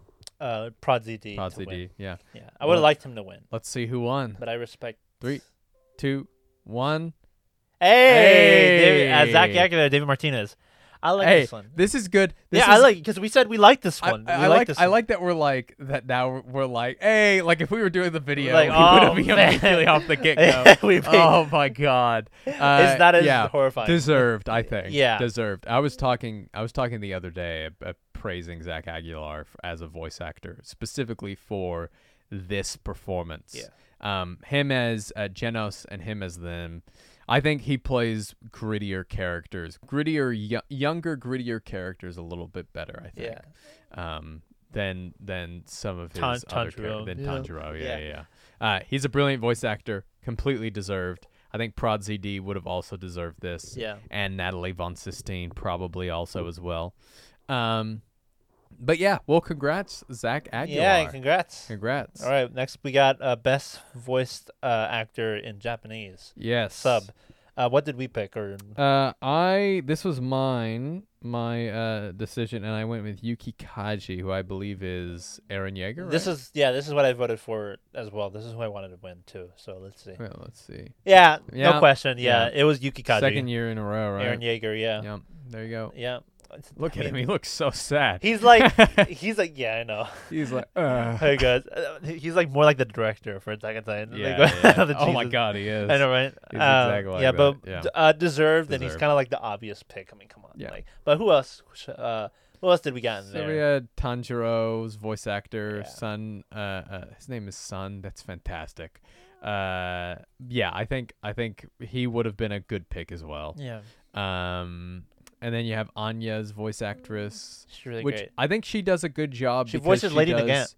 uh, Pradzidi to win. Pradzidi, yeah. Yeah, I would have Well- liked him to win, Let's see who won. but I respect. Three, two, one. Hey, David, uh, Zach Hey. Aguilar, David Martinez. I like hey, this one. this is good. This yeah, I is- like because we said we like this I, one. I, we I like, like this. I one. like that we're like that now. We're, we're like, hey, like if we were doing the video, Like, we oh, would have been man. immediately off the get Yeah, go. we made- oh my god, uh, It's not as yeah, horrifying. Deserved, I think. Yeah. deserved. I was talking. I was talking the other day uh, praising Zach Aguilar f- as a voice actor, specifically for this performance. Yeah. Um, him as uh, Genos and him as them. I think he plays grittier characters, grittier, y- younger, grittier characters a little bit better. I think. Yeah. Um, than than some of his Tan- other Tanjiro, characters. Than yeah. Tanjiro, yeah, Yeah. yeah. yeah. Uh, he's a brilliant voice actor, completely deserved. I think Prod Z D would have also deserved this. Yeah. And Natalie von Sistine probably also as well. Um, but yeah, well, congrats, Zach Aguilar. Yeah, congrats. Congrats. All right, next we got uh, best voiced uh, actor in Japanese Yes. sub. Uh, what did we pick? Or Uh, I this was mine, my uh decision, and I went with Yuki Kaji, who I believe is Eren Yeager. this right? is yeah, this is what I voted for as well. This is who I wanted to win too. So let's see. Well, let's see. Yeah, Yeah, no question. Yeah, yeah. it was Yuki Kaji. Second year in a row, right? Aaron Yeager. Yeah, Yep. There you go. yeah. Look I at him. mean, He looks so sad. He's like, he's like, yeah, I know. He's like, uh. Hey guys, uh, he's like more like the director for Attack on Titan. Yeah, Like, yeah. the Oh my Jesus. god, he is. I know, right? He's Uh, exactly like yeah, that, but yeah. d- uh, deserved, and he's Deserved. kind of like the obvious pick. I mean, come on, Yeah. like, but who else? sh- Uh, who else did we got in So there? we had Tanjiro's voice actor, Yeah. Sun. Uh, uh, his name is Sun. That's fantastic. Uh, yeah, I think I think he would have been a good pick as well. Yeah, Um, and then you have Anya's voice actress, she's really which great. I think she does a good job. She because voices she Lady does... Nagant.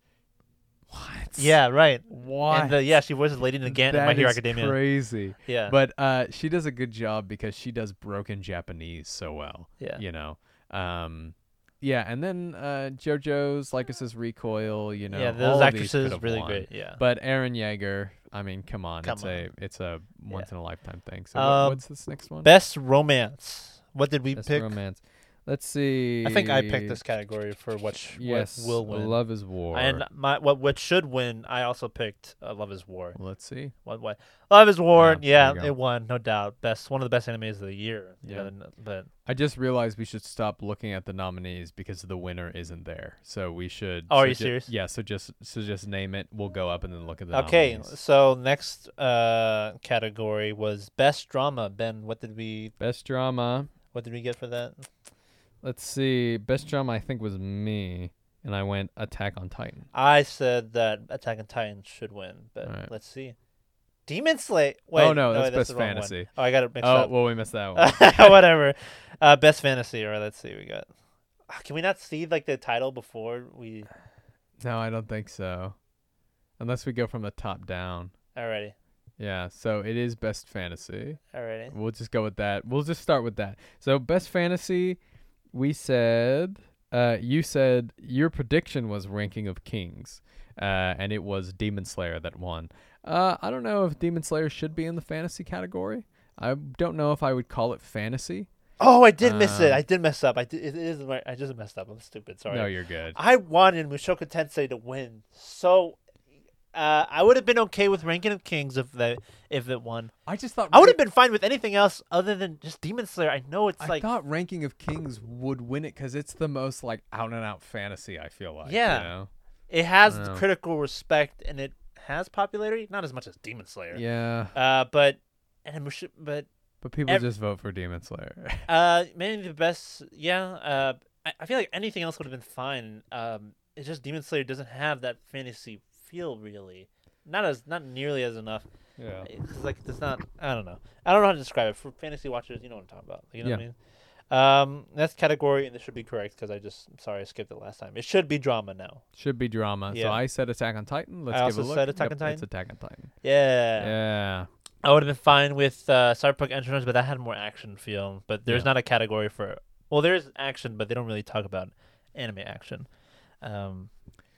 What? Yeah, right. What? And the, yeah, she voices Lady Nagant in My That Hero is Academia. crazy. Yeah, But uh, she does a good job because she does broken Japanese so well. yeah, You know. Um, yeah, and then uh, JoJo's Lycus's Recoil. You know. yeah. all Those of these actresses could have really won. great. Yeah. But Eren Yeager, I mean, come on, Come it's on. a it's a once in a lifetime thing. So Um, what, what's this next one? Best romance. What did we Best pick? romance. Let's see. I think I picked this category for what, sh- Yes, what will win. Love is War. And my what what should win, I also picked uh, Love is War. Let's see. What what? Love is War. Yeah, Yeah, there you go. it won, no doubt. Best one of the best animes of the year. Yeah. Yeah, but I just realized we should stop looking at the nominees because the winner isn't there. So we should. Oh, are so you ju- serious? Yeah. So just so just name it. We'll go up and then look at the okay. nominees. So next uh category was best drama. Ben, what did we Best drama. what did we get for that? Let's see. Best drama I think was me, and I went Attack on Titan. I said that Attack on Titan should win, but Alright. let's see. Demon Slayer. Wait, Oh, no, that's wait, Best the wrong one. Fantasy. Oh, I got it mixed Oh up. well, we missed that one. Whatever. Uh, best fantasy. All right, let's see. We got. Ah, Can we not see like the title before we? No, I don't think so. Unless we go from the top down. Alrighty. Yeah, so it is Best Fantasy. Alrighty. We'll just go with that. We'll just start with that. So Best Fantasy, we said, uh, you said your prediction was Ranking of Kings, uh, and it was Demon Slayer that won. Uh, I don't know if Demon Slayer should be in the fantasy category. I don't know if I would call it fantasy. Oh, I did miss it. Um, I did mess up. I did, it is. right- I just messed up. I'm stupid. Sorry. No, you're good. I wanted Mushoku Tensei to win, so uh, I would have been okay with Ranking of Kings if the if it won. I just thought I would have been fine with anything else other than just Demon Slayer. I know it's I like thought Ranking of Kings would win it because it's the most like out and out fantasy. I feel like. Yeah. You know? it has I know. critical respect and it has popularity, not as much as Demon Slayer. Yeah. Uh, but and Mush- but But people ev- just vote for Demon Slayer. uh, maybe the best. Yeah. Uh, I, I feel like anything else would have been fine. Um, it's just Demon Slayer doesn't have that fantasy feel really. Not as not nearly as enough. yeah. It's like it's not. I don't know. I don't know how to describe it for fantasy watchers. You know what I'm talking about. You know what I Yeah. mean? Um, that's category, and this should be correct because I just sorry I skipped it last time. It should be drama now. Should be drama. So Yeah. I said Attack on Titan. Let's I give it a also look. said Attack Yep, on Titan. It's Attack on Titan. Yeah. Yeah. I would have been fine with uh, Cyberpunk Enterprise, but that had more action feel. But there's Yeah. not a category for. Well, there's action, but they don't really talk about anime action. Um,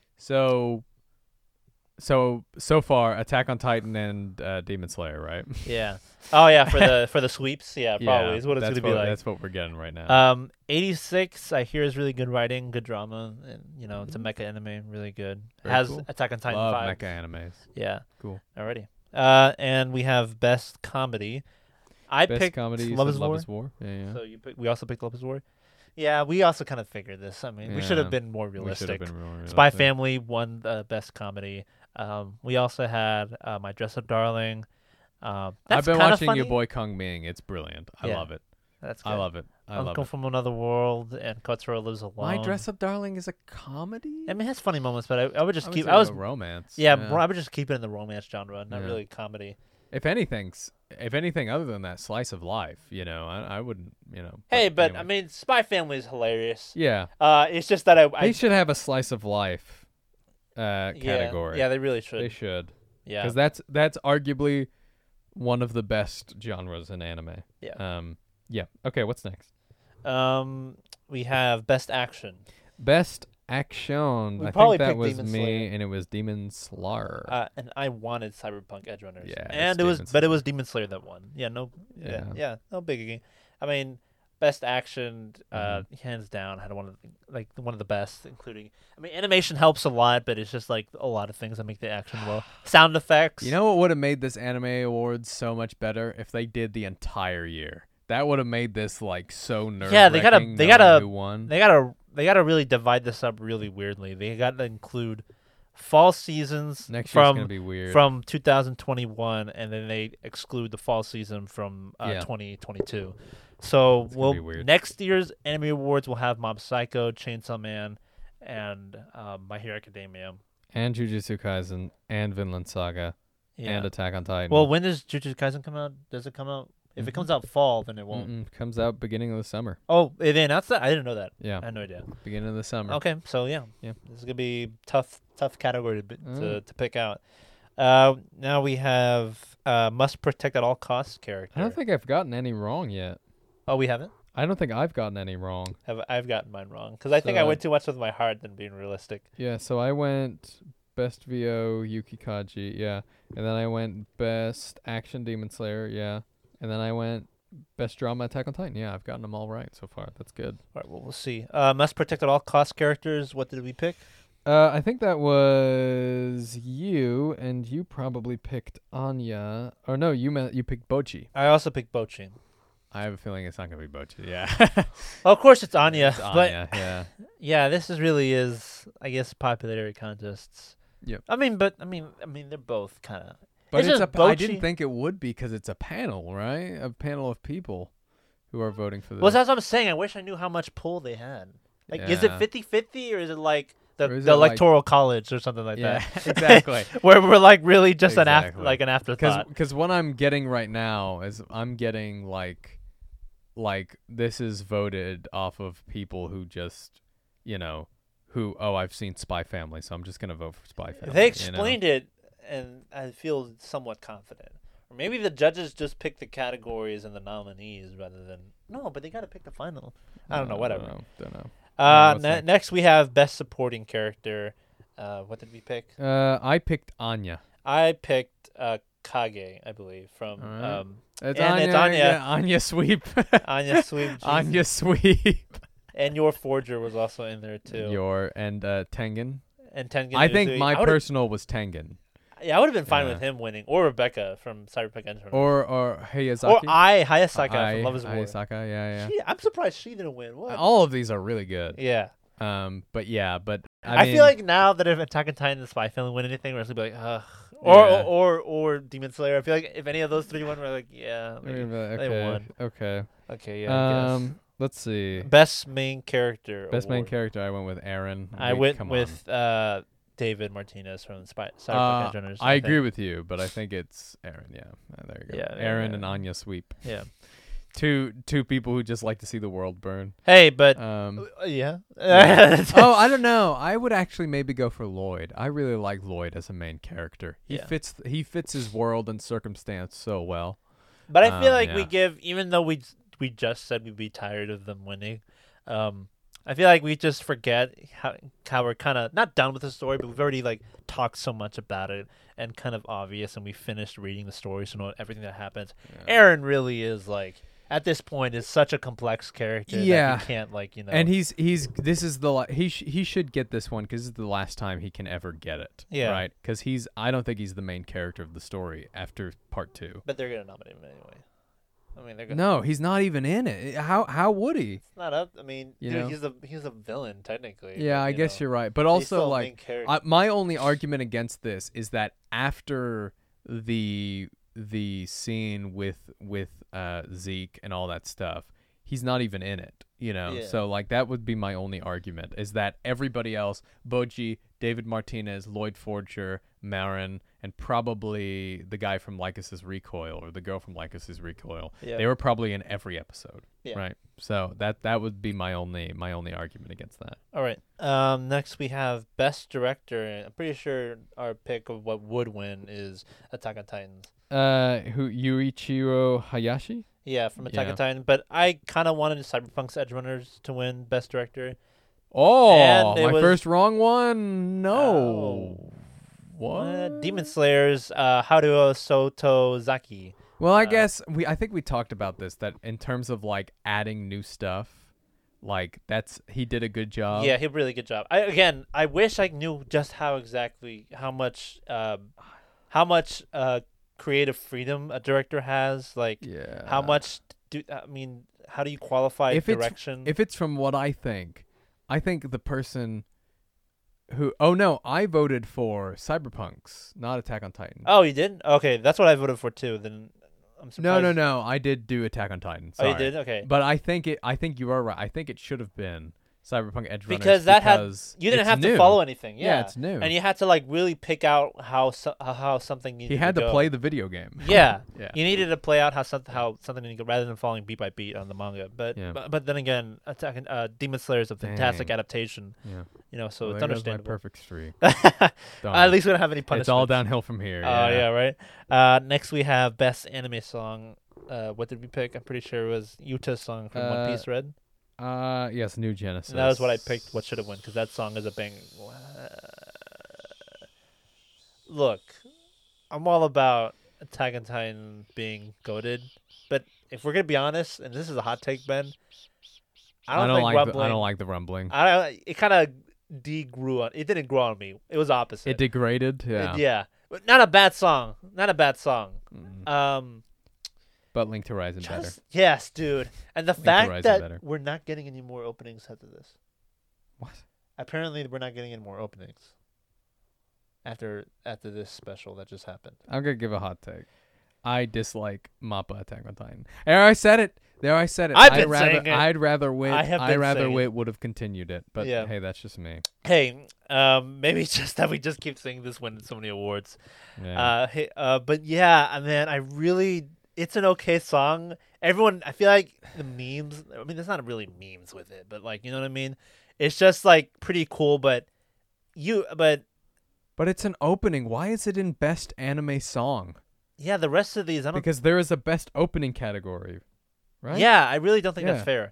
So, so so far, Attack on Titan and uh, Demon Slayer, right? yeah. Oh yeah, for the for the sweeps, yeah, probably Yeah, is what it's that's gonna be like. That's what we're getting right now. Um, eighty-six, I hear is really good writing, good drama, and you know it's a mecha anime, really good. Very Has cool. Attack on Titan Love five. mecha animes. Yeah. Cool. Alrighty. Uh, and we have best comedy. I Best picked comedy. you Love said is Love War. is War. Yeah, yeah. So you pick, we also picked Love is War. Yeah, we also kind of figured this. I mean, we should Yeah, have been more We should realistic. have been more Spy realistic. Family won the best comedy. Um, we also had uh, My Dress Up Darling. Um, that's I've been kinda watching funny. Your Boy Kong Ming. It's brilliant. I Yeah. love it. That's good. I love it. I Uncle love it. from Another World and Kotaro Lives Alone. My Dress Up Darling is a comedy. I mean, it has funny moments, but I, I would just I would keep. say I was a romance. yeah, I would just keep it in the romance genre, not Yeah. really comedy. If anything's, if anything other than that slice of life, you know, I, I wouldn't, you know. Hey, but I anyway. mean, Spy Family is hilarious. yeah, Uh, it's just that I, I they should have a slice of life uh, yeah, category. Yeah, they really should. They should, yeah, because that's that's arguably one of the best genres in anime. Yeah. Um. Yeah. Okay. What's next? um, we have Best Action. Best action. We I probably think that picked was Demon me, Slayer. and it was Demon Slayer. Uh, and I wanted Cyberpunk Edge Runners. Yeah, it's and it was, Demon but it Slayer. was Demon Slayer that won. Yeah, no, yeah, Yeah. yeah, no biggie. I mean, Best Action, uh, Mm-hmm. hands down, had one of the, like one of the best, including. I mean, animation helps a lot, but it's just like a lot of things that make the action well. Sound effects. You know what would have made this anime awards so much better if they did the entire year. That would have made this like so nerve. Yeah, they gotta- they gotta- who won. They gotta they gotta really divide this up really weirdly. They gotta include fall seasons Next year's from gonna be weird. from two thousand twenty-one, and then they exclude the fall season from uh, Yeah. twenty twenty-two. So It's gonna we'll be weird. next year's anime awards will have Mob Psycho, Chainsaw Man, and um, My Hero Academia. and Jujutsu Kaisen and Vinland Saga Yeah. and Attack on Titan. well, when does Jujutsu Kaisen come out? Does it come out? If it Mhm. comes out fall, then it won't. Mm-mm, comes out beginning of the summer. Oh, they announced that? I didn't know that. Yeah, I had no idea. beginning of the summer. Okay, so yeah, Yeah. this is gonna be tough, tough category to bi- to, Mm. to pick out. Uh, now we have uh, must protect at all costs character. I don't think I've gotten any wrong yet. Oh, we haven't. I don't think I've gotten any wrong. Have I've gotten mine wrong because I think So, I uh, went too much with my heart than being realistic. Yeah, so I went best V O Yuki Kaji, yeah, and then I went best action Demon Slayer, yeah, and then I went best drama Attack on Titan. Yeah, I've gotten them all right so far. That's good. All right, well we'll see. Uh, must protect at all costs characters. What did we pick? Uh, I think that was you, and you probably picked Anya. Or no, you meant you picked Bochi. I also picked Bochin. I have a feeling it's not gonna be Bochi. Yeah, Oh, of course it's Anya, it's but Anya. Yeah, yeah, this is really is I guess popularity contests. Yep. I mean, but I mean, I mean they're both kind of. but It's it's, just a. I didn't Bocchi. think it would be because it's a panel, right? A panel of people who are voting for this. Well, that's what I'm saying. I wish I knew how much pull they had. Like, is it Yeah. fifty-fifty or is it like the, Or is the it like- electoral college or something like yeah, that? exactly. Where we're like really just an after, Exactly. like an afterthought. Because what I'm getting right now is I'm getting like, like this is voted off of people who just, you know, who oh I've seen Spy Family, so I'm just gonna vote for Spy Family. They you know? explained it, and I feel somewhat confident. Or maybe the judges just pick the categories and the nominees rather than no, but they got to pick the final. I don't know. Whatever. Don't know. Don't know. Uh, what's ne- next? next we have best supporting character. Uh, what did we pick? Uh, I picked Anya. I picked uh, Kage, I believe, from Alright. um, It's And Anya. it's Anya. Yeah, Anya Sweep. Anya Sweep. Anya Sweep. And Your Forger was also in there too. Your and uh, Tengen. and Tengen. I think Uzui. my I would've- personal was Tengen. Yeah, I would have been fine Yeah. with him winning, or Rebecca from Cyberpunk Edge Runners. Or or Hayazaki. or I Hayasaka I, from Love Is War. Hayasaka, yeah, yeah. She, I'm surprised she didn't win. What? All of these are really good. Yeah, Um, but yeah, but I, I, mean, feel like now that if Attack on Titan and Spy Family win anything, we're just gonna be like, ugh. Or, Yeah. or or or Demon Slayer. I feel like if any of those three won, we're like, yeah, we're maybe. gonna be like, they okay, won. okay. Okay, yeah. I um, let's see. guess. Best main character. Best main award. character. I went with Aaron. I Wait, went come with uh, David Martinez from Spy Cyberpunk on. Edge Runners. Uh, I think. agree with you, but I think it's Aaron. Yeah, uh, there you go. Yeah, yeah, Aaron yeah. and Anya Sweep. Yeah. Two two people who just like to see the world burn. Hey, but Um. uh, yeah. Yeah. oh, I don't know. I would actually maybe go for Lloyd. I really like Lloyd as a main character. He Yeah. fits. He fits his world and circumstance so well. But I feel Um, like we yeah. give, even though we we just said we'd be tired of them winning, um, I feel like we just forget how how we're kind of not done with the story, but we've already like talked so much about it and kind of obvious, and we finished reading the story, so know everything that happens. Yeah. Aaron really is like at this point is such a complex character Yeah. that you can't like you know. And he's he's this is the la- he sh- he should get this one because this is the last time he can ever get it. Yeah. Right. Because he's I don't think he's the main character of the story after part two. but they're gonna nominate him anyway. I mean, they're gonna, No, he's not even in it. How how would he? it's not up. I mean, You dude, know? he's a he's a villain technically. Yeah, but, I you guess know, you're right. But he's also, still a main like, character. I, my only argument against this is that after the the scene with with uh, Zeke and all that stuff, he's not even in it. You know, Yeah. so like that would be my only argument is that everybody else, Boji, David Martinez, Lloyd Forger, Marin, and probably the guy from Lycus's Recoil or the girl from Lycus's Recoil, Yeah. they were probably in every episode. Yeah. Right. So that that would be my only my only argument against that. All right. Um, next we have best director. and I'm pretty sure our pick of what would win is Attack on Titans. Uh, who Yuichiro Hayashi? Yeah, from Attack Yeah. on Titan. But I kind of wanted Cyberpunk's Edge Runners to win best director. Oh, And it my was- first wrong one. No. Oh. What? Uh, Demon Slayer's uh, Haruo Sotozaki. Well, I uh, guess we. I think we talked about this that in terms of like adding new stuff, like that's he did a good job. Yeah, he did a really good job. I again, I wish I knew just how exactly how much um, how much uh, creative freedom a director has. Like Yeah. how much do I mean? How do you qualify If it's- direction? If it's from what I think, I think the person who. Oh no, I voted for Cyberpunks, not Attack on Titan. oh, you did? Okay, that's what I voted for too. Then I'm surprised. no, no, no. I did do Attack on Titan. Oh, Sorry. you did? Okay. But I think it. I think you are right. I think it should have been Cyberpunk Edge Runners Because that had because you didn't it's have new. to follow anything. Yeah. Yeah, it's new. And you had to like really pick out how so, how- how something needed He had to to go. play the video game. Yeah. Yeah. You needed to play out how something how something needed to go rather than following beat by beat on the manga. But Yeah. but, but then again, Attack on- uh, Demon Slayer is a fantastic Dang. adaptation. Yeah. You know, so Well, it's there goes my understandable. perfect streak. At Done. least we don't have any punishment. It's all downhill from here. Oh yeah. right. Uh, next we have best anime song. Uh, what did we pick? I'm pretty sure it was Yuta's song from One Uh, Piece Red. Uh, yes, New Genesis. And that was what I picked. What should have won because that song is a bang. Look, I'm all about Attack on Titan being goated, but if we're gonna be honest, and this is a hot take, Ben, I don't, think like rumbling. the, I don't like the rumbling. I don't. It kind of de-grew on. It didn't grow on me. It was opposite. It degraded. Yeah. It- yeah. But not a bad song. Not a bad song. Mm. Um. But Link to Horizon better. Just, yes, dude. And the to fact Horizon that better. we're not getting any more openings after this. What? Apparently, we're not getting any more openings after after this special that just happened. I'm gonna give a hot take. I dislike Mappa Attack on Titan. There I said it. There I said it. I've I'd been rather, saying it. I'd rather Wit. I have I'd been rather saying it. Wit would have continued it. But Yeah. hey, that's just me. Hey, um, maybe it's just that we just keep saying this wins so many awards. Yeah. Uh, hey, uh, but yeah, uh, man, I really, it's an okay song. Everyone, I feel like the memes. I mean, there's not really memes with it, but like, you know what I mean? It's just like pretty cool, but you, but but it's an opening. Why is it in Best Anime Song? yeah, the rest of these, I don't. Because there is a Best Opening category, right? Yeah, I really don't think Yeah. that's fair.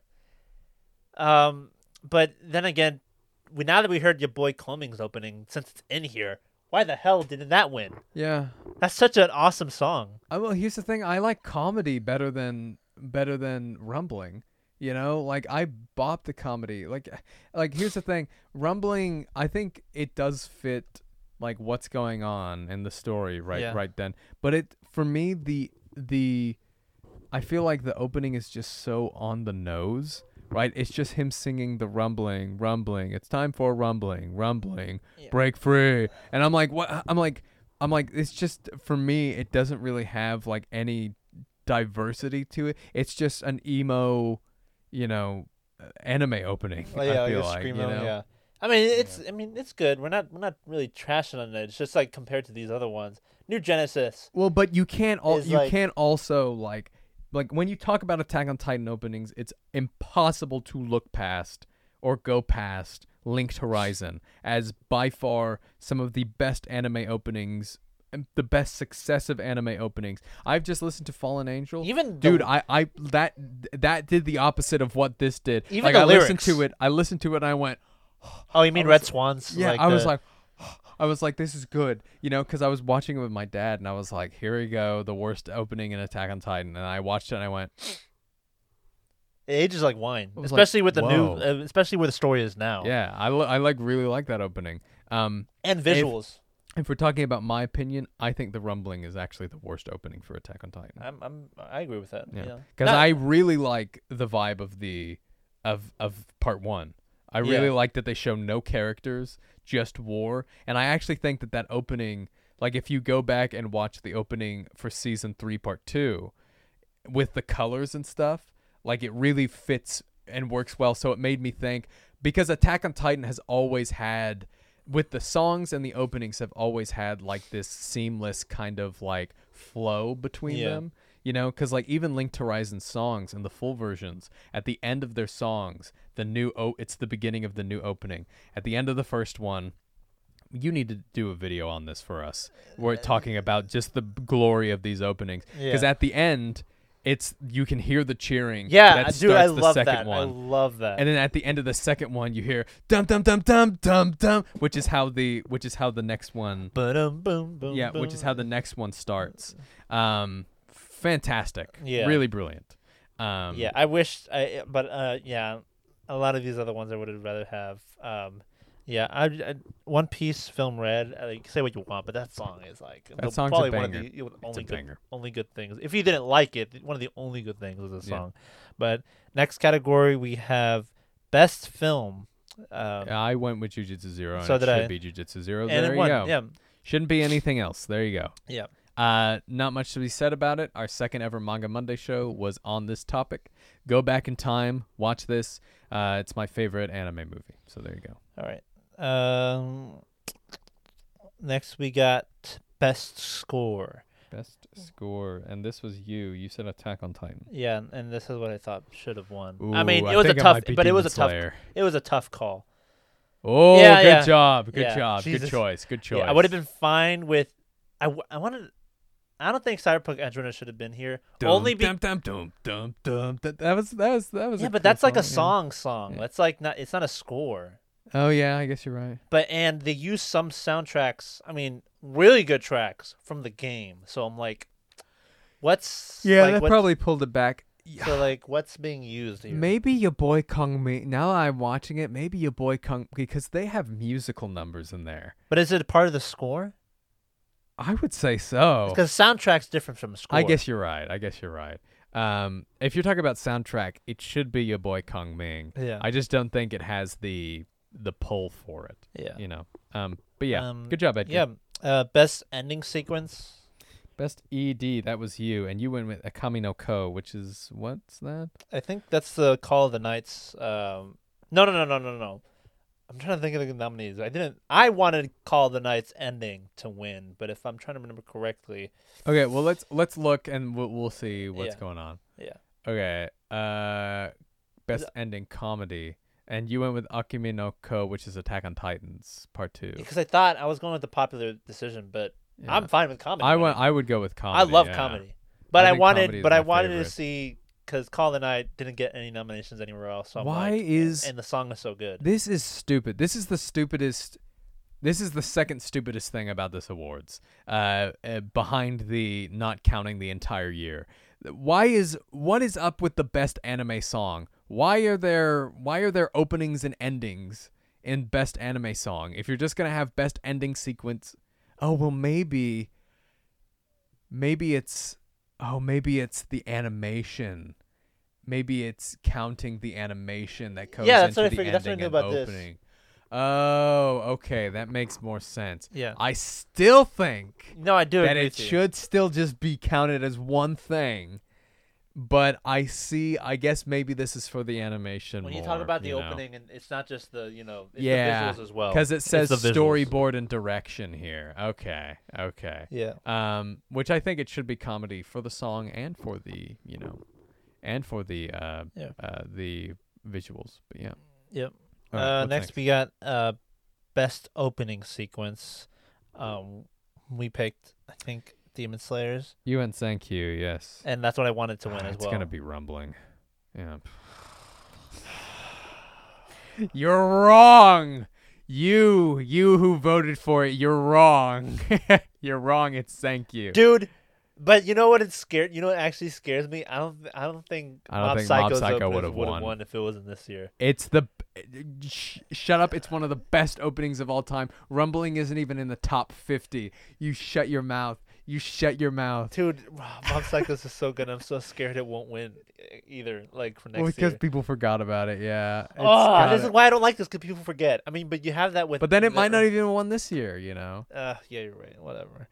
Um, but then again, we now that we heard your boy Clumming's opening, since it's in here, why the hell didn't that win? Yeah. That's such an awesome song. Uh, well, here's the thing. I like comedy better than better than rumbling. You know, like I bop the comedy. Like, like here's the thing. Rumbling, I think it does fit like what's going on in the story right Yeah. right then. But it for me the the I feel like the opening is just so on the nose. Right, it's just him singing the rumbling, rumbling. It's time for rumbling, rumbling, Yeah. break free. And I'm like, what? I'm like, I'm like, it's just for me. It doesn't really have like any diversity to it. It's just an emo, you know, uh, anime opening. Oh, yeah, I feel like a like, you screamo, know? yeah. I mean, it's I mean, it's good. We're not we're not really trashing on it. It's just like compared to these other ones. New Genesis. Well, but you can't. Al- Is you like- can't also like, like when you talk about Attack on Titan openings, it's impossible to look past or go past Linked Horizon as by far some of the best anime openings, and the best successive anime openings. I've just listened to Fallen Angel. Even the- dude, I, I that that did the opposite of what this did. Even like the I listened lyrics. to it. I listened to it and I went. Oh, you mean I Red was- Swans? Yeah, like I was the- like, I was like, this is good, you know, because I was watching it with my dad, and I was like, here we go, the worst opening in Attack on Titan, and I watched it, and I went, it ages like wine, I was like, especially with the new, whoa. uh, especially where the story is now. yeah, I, li- I like really like that opening. Um, and visuals. if we're talking about my opinion, I think the Rumbling is actually the worst opening for Attack on Titan. I'm, I'm, I agree with that. Yeah, Yeah, because Not- I really like the vibe of the of of part one. I really Yeah. like that they show no characters, just war, and I actually think that that opening, like if you go back and watch the opening for season three, part two, with the colors and stuff, like it really fits and works well. So it made me think, because Attack on Titan has always had, with the songs and the openings have always had like this seamless kind of like flow between Yeah. them, you know, because like even Link to Horizon songs and the full versions, at the end of their songs, the new oh it's the beginning of the new opening. At the end of the first one, you need to do a video on this for us. We're talking about just the glory of these openings, because Yeah. at the end, it's you can hear the cheering. Yeah, that dude, I starts the love second that. I one. love that. And then at the end of the second one, you hear dum dum dum dum dum dum, which is how the which is how the next one, Ba-dum, boom, boom, yeah, which is how the boom. next one starts. Um, fantastic, Yeah. really brilliant. Um, Yeah, I wish I, but uh, yeah, a lot of these other ones I would have rather have. Um, yeah, I, I One Piece Film Red. uh, Like, say what you want, but that song is like That the- song's a probably one of banger. the only It's a good, banger. only good things. If you didn't like it, one of the only good things was the Yeah. song. But next category we have best film. Um, I went with Jujutsu Zero, and So it did should I. be Jujutsu Zero. and there it you won. go. Yeah, Shouldn't be anything else. There you go. yeah. Uh, not much to be said about it. Our second ever Manga Monday show was on this topic. Go back in time, watch this. Uh, it's my favorite anime movie. So there you go. All right. Um, next we got best score. Best score, and this was you. You said Attack on Titan. Yeah, and this is what I thought should have won. Ooh, I mean, it was a think tough, might be but it was a Demon tough. Slayer. It was a tough call. Oh, Yeah, good yeah. job. Good Yeah, job. Jesus. Good choice. Good choice. Yeah, I would have been fine with. I, w- I wanted. I don't think Cyberpunk Edgerunners should have been here. Dum, only be. dum, dum, dum, dum, dum. That, that was that was that was. Yeah, a but cool that's like a song, song. Song. Yeah. That's like not. It's not a score. yeah. Oh yeah, I guess you're right. But and they use some soundtracks. I mean, really good tracks from the game. So I'm like, what's Yeah, like, that what's- probably pulled it back. So like, what's being used here? Maybe your boy Kong Mi. Now I'm watching it. Maybe your boy Kong, because they have musical numbers in there. But is it part of the score? I would say so. Because soundtrack's different from score. I guess you're right. I guess you're right. Um, if you're talking about soundtrack, it should be your boy Kong Ming. Yeah. I just don't think it has the the pull for it. Yeah. You know. Um, but yeah, Um, good job, Edgar. Yeah. Uh, best ending sequence. Best E D, that was you, and you went with Akami no Ko, which is what's that? I think that's the Call of the Knights. Um, no, no, no, no, no, no. I'm trying to think of the nominees. I didn't. I wanted Call of the Knights ending to win, but if I'm trying to remember correctly, Okay, well let's let's look and we'll we'll see what's Yeah. going on. yeah. Okay. Uh, best it- ending comedy, and you went with Akami no Ko, which is Attack on Titans Part Two. Because I thought I was going with the popular decision, but Yeah. I'm fine with comedy. I winning. went. I would go with I comedy. love yeah. comedy, but I I, think wanted, comedy is but I my wanted to favorite. see because Call of the Night didn't get any nominations anywhere else. So I'm Why like, is- and the song is so good. This is stupid. This is the stupidest. This is the second stupidest thing about this awards. Uh, uh, behind the not counting the entire year. Why is what is up with the best anime song? Why are there why are there openings and endings in best anime song? If you're just gonna have best ending sequence, oh well maybe. Maybe it's oh maybe it's the animation. Maybe it's counting the animation that goes Yeah, that's into what I the figured. That's what I ending knew and about this. opening. Oh, okay, that makes more sense. Yeah. I still think No, I do that agree it with you. should still just be counted as one thing. But I see. I guess maybe this is for the animation. When you more, talk about the you know? opening, and it's not just the you know, it's yeah, the visuals as well. because it It's says the visuals. storyboard and direction here. Okay, okay. Yeah. Um, which I think it should be comedy for the song and for the you know, and for the uh, Yeah. uh the visuals. But yeah. Yep. All right, uh, what's next, we got uh, best opening sequence. Um, we picked, I think, Demon Slayers, You and thank you. Yes. and that's what I wanted to win Ah, as it's well. gonna be rumbling. Yeah. You're wrong. You, you who voted for it, you're wrong. You're wrong. It's thank you. Dude. But you know what? It's scared. You know what actually scares me? I don't. th- I don't think I don't Mob think Mob Psycho's Psycho openers would've would've won. won if it wasn't this year. It's the sh- shut up. It's one of the best openings of all time. Rumbling isn't even in the top fifty. You shut your mouth. You shut your mouth. Dude, Mob Psychos is so good. I'm so scared it won't win either. Like for next Well, because year. people forgot about it. Yeah. It's Oh, this is gotta- why I don't like this because people forget. I mean, but you have that with. But then it the- might not even have won this year. You know. Uh, yeah, you're right. Whatever.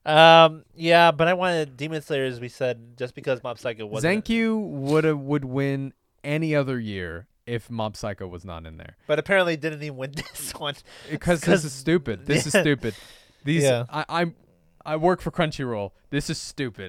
Um, yeah, but I wanted Demon Slayer, as we said, just because Mob Psycho wasn't. Zenkyu would have would win any other year if Mob Psycho was not in there. But apparently didn't even win this one. Because this 'Cause- is stupid. This is yeah. stupid. These Yeah. I I'm I work for Crunchyroll. This is stupid.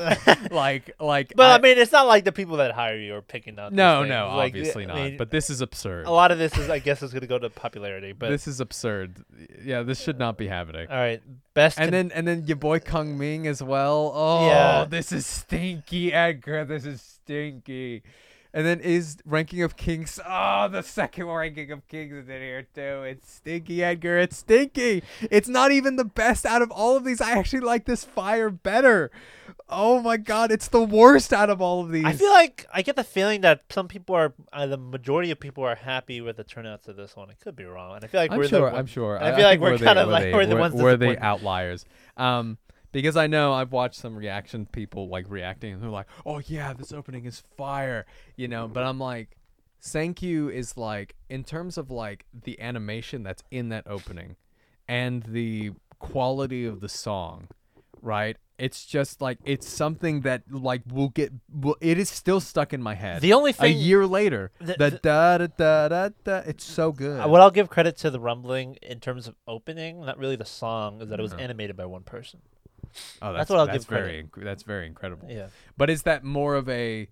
like like But I, mean, it's not like the people that hire you are picking out. these no, things. no, Like, obviously I not. mean, But this is absurd. a lot of this is, I guess, is going to go to popularity. But This is absurd. Yeah, this should not be happening. all right, best. And con- then and then your boy Kung Ming as well. Oh, Yeah. this is stinky, Edgar. This is stinky. And then is Ranking of Kings. Oh, the second Ranking of Kings is in here too. It's stinky, Edgar. It's stinky. It's not even the best out of all of these. I actually like this Fire better. Oh my god, it's the worst out of all of these. I feel like I get the feeling that some people are, uh, the majority of people are happy with the turnouts of this one. I could be wrong, and I feel like I'm we're sure. the. I'm sure. I feel like think we're the- kind of we're like- the- we're the ones We're the disappointed. outliers. Um, because I know I've watched some reaction people like reacting, and they're like, "Oh yeah, this opening is fire," you know. But I'm like, Sankyu is like, in terms of like the animation that's in that opening, and the quality of the song, right? It's just like it's something that like will get. Will, it is still stuck in my head. The only a thing- year later, the- the, the- da da da da da. It's so good. Uh, What I'll give credit to the Rumbling in terms of opening, not really the song, is that it was Mhm. animated by one person. Oh, That's that's, what I'll that's give very inc- that's very incredible. Yeah. But is that more of a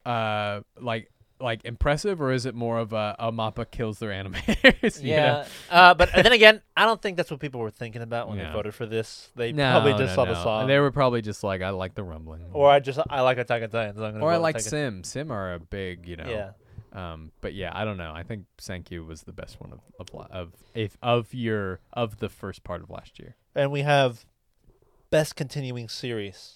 uh like like impressive, or is it more of a, a Mappa kills their animators? you know? Yeah, uh, but then again, I don't think that's what people were thinking about when they Yeah. voted for this. They No, probably just no, saw no. the song, They were probably just like, I like the rumbling, or I just I like Attack on Titan. So I'm gonna or I vote like Attack on- Sim. Sim are a big, you know. Yeah. Um. But yeah, I don't know. I think Sankyu was the best one of of la- of if of your of the first part of last year. And we have best continuing series.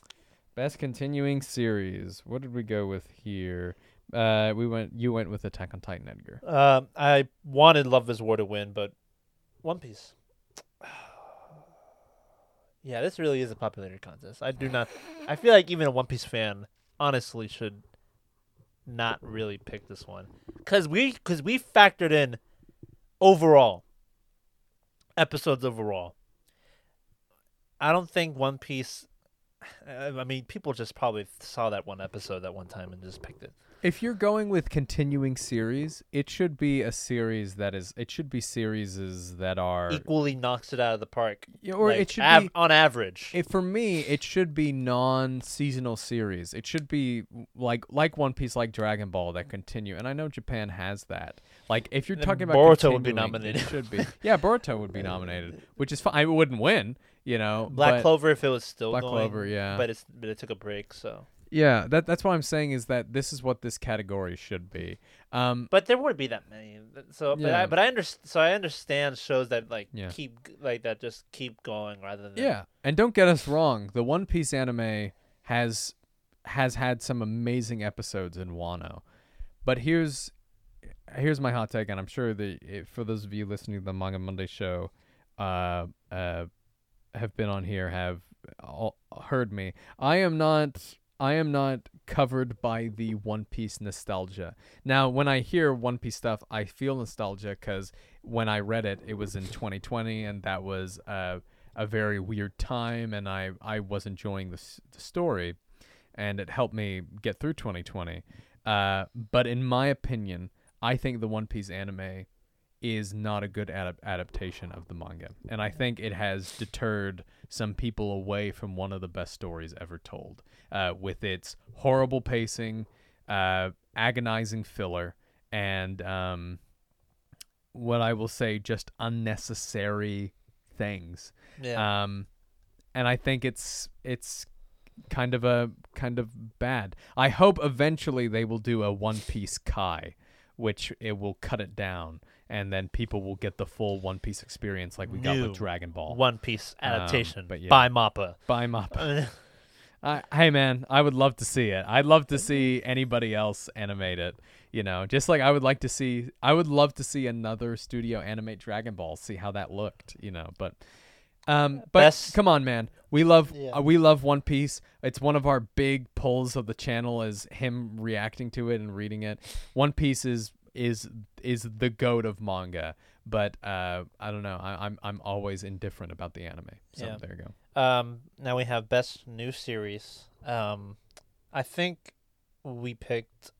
Best continuing series. What did we go with here? Uh, we went. You went with Attack on Titan, Edgar. Um, I wanted Love Is War to win, but One Piece. Yeah, this really is a popularity contest. I do not. I feel like even a One Piece fan, honestly, should not really pick this one, because we because we factored in overall episodes overall. I don't think One Piece. I mean, people just probably saw that one episode that one time and just picked it. If you're going with continuing series, it should be a series that is. It should be series that are. Equally knocks it out of the park. Yeah, or like, it should av- be. on average. It, for me, it should be non-seasonal series. It should be like like One Piece, like Dragon Ball, that continue. And I know Japan has that. Like if you're Then talking about Boruto would be continuing, nominated. It should be. Yeah, Boruto would be nominated, which is fine. I wouldn't win, you know. Black but- Clover, if it was still Black going. Clover, yeah. But it's but it took a break, so. Yeah, that that's what I'm saying is that this is what this category should be. Um, But there wouldn't be that many. So, but Yeah. I but I understand. So I understand shows that like Yeah. keep g- like that just keep going rather than Yeah, and don't get us wrong, the One Piece anime has has had some amazing episodes in Wano, but here's here's my hot take, and I'm sure that if, for those of you listening to the Manga Monday show, uh, uh, have been on here, have all heard me. I am not. I am not covered by the One Piece nostalgia. Now, when I hear One Piece stuff, I feel nostalgia because when I read it, it was in twenty twenty, and that was uh, a very weird time, and I, I was enjoying the, s- the story, and it helped me get through twenty twenty. Uh, but in my opinion, I think the One Piece anime is not a good adap- adaptation of the manga, and I think it has deterred some people away from one of the best stories ever told, uh, with its horrible pacing, uh, agonizing filler, and um, what I will say, just unnecessary things. yeah. Um, and I think it's it's kind of a kind of bad. I hope eventually they will do a One Piece Kai, which it will cut it down, and then people will get the full One Piece experience like we got New with Dragon Ball One Piece Um, adaptation but yeah. by Mappa. by Mappa. I, hey man, I would love to see it. I'd love to see anybody else animate it. You know, just like I would like to see. I would love to see another studio animate Dragon Ball. See how that looked. You know, but. Um, but Best- come on, man. We love Yeah. uh, we love One Piece. It's one of our big pulls of the channel is him reacting to it and reading it. One Piece is is is the goat of manga. But uh, I don't know. I, I'm I'm always indifferent about the anime. So Yeah. there you go. Um, now we have best new series. Um, I think we picked.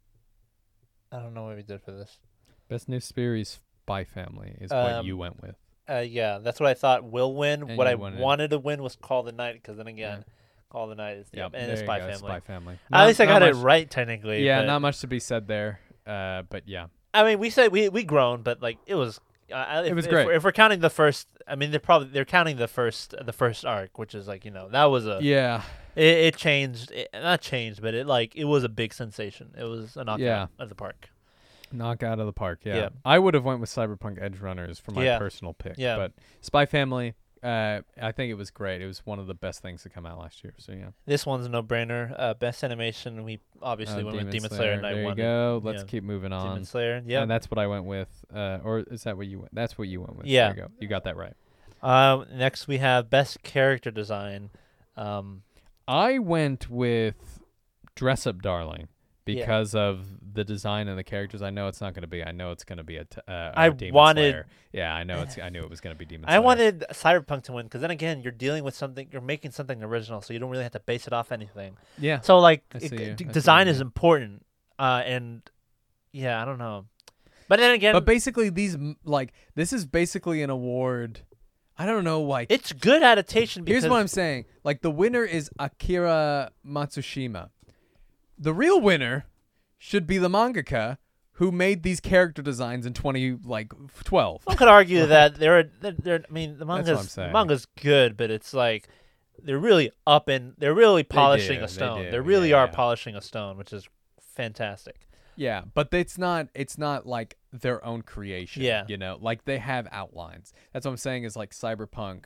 I don't know what we did for this. Best new series, Spy Family, is what Um, you went with. Uh, yeah, that's what I thought will win. And what you I wanted- wanted to win was Call the Night, because then again, Yeah. Call the Night is Yep, and there it's you Spy go, Family. Spy Family. At Not- least I not got it much- right technically. Yeah, but- not much to be said there. Uh, but yeah. I mean, we said we we grown, but like it was. Uh, if, was if great. we're- If we're counting the first, I mean, they're probably they're counting the first the first arc, which is like you know that was a Yeah. it, it changed it, not changed, but it like it was a big sensation. It was a knockout Yeah. of the park. Knock out of the park, yeah. Yeah. I would have went with Cyberpunk Edge Runners for my Yeah. personal pick. Yeah. But Spy Family, uh, I think it was great. It was one of the best things to come out last year. So yeah. This one's a no brainer. Uh, best animation, we obviously Uh, went with Demon Slayer, and I there won. you go. Let's Yeah. keep moving on. Demon Slayer, yeah. And that's what I went with. Uh, or is that what you went? That's what you went with. Yeah. There you go. You got that right. Um, next we have best character design. Um, I went with Dress Up Darling Yeah. because of the design and the characters. I know it's not going to be. I know it's going to be a. T- uh, I a Demon wanted- Slayer. Yeah, I know it's. I knew it was going to be Demon I Slayer. wanted Cyberpunk to win because then again, you're dealing with something, you're making something original, so you don't really have to base it off anything. Yeah. So like, I it- see you. d- I see what design you is mean. important, uh, and yeah, I don't know, but then again, But basically, these m- like this is basically an award. I don't know, like it's good adaptation. Because here's what I'm saying: like the winner is Akira Matsushima. The real winner should be the mangaka who made these character designs in twenty like twelve. one could argue that there are, there, there- I mean, the what I'm manga's the saying. manga's good, but it's like they're really up and they're really polishing do, a they stone. do, They really yeah, are yeah. polishing a stone, which is fantastic. Yeah, but it's not it's not like their own creation. Yeah. You know, like they have outlines. That's what I'm saying is like Cyberpunk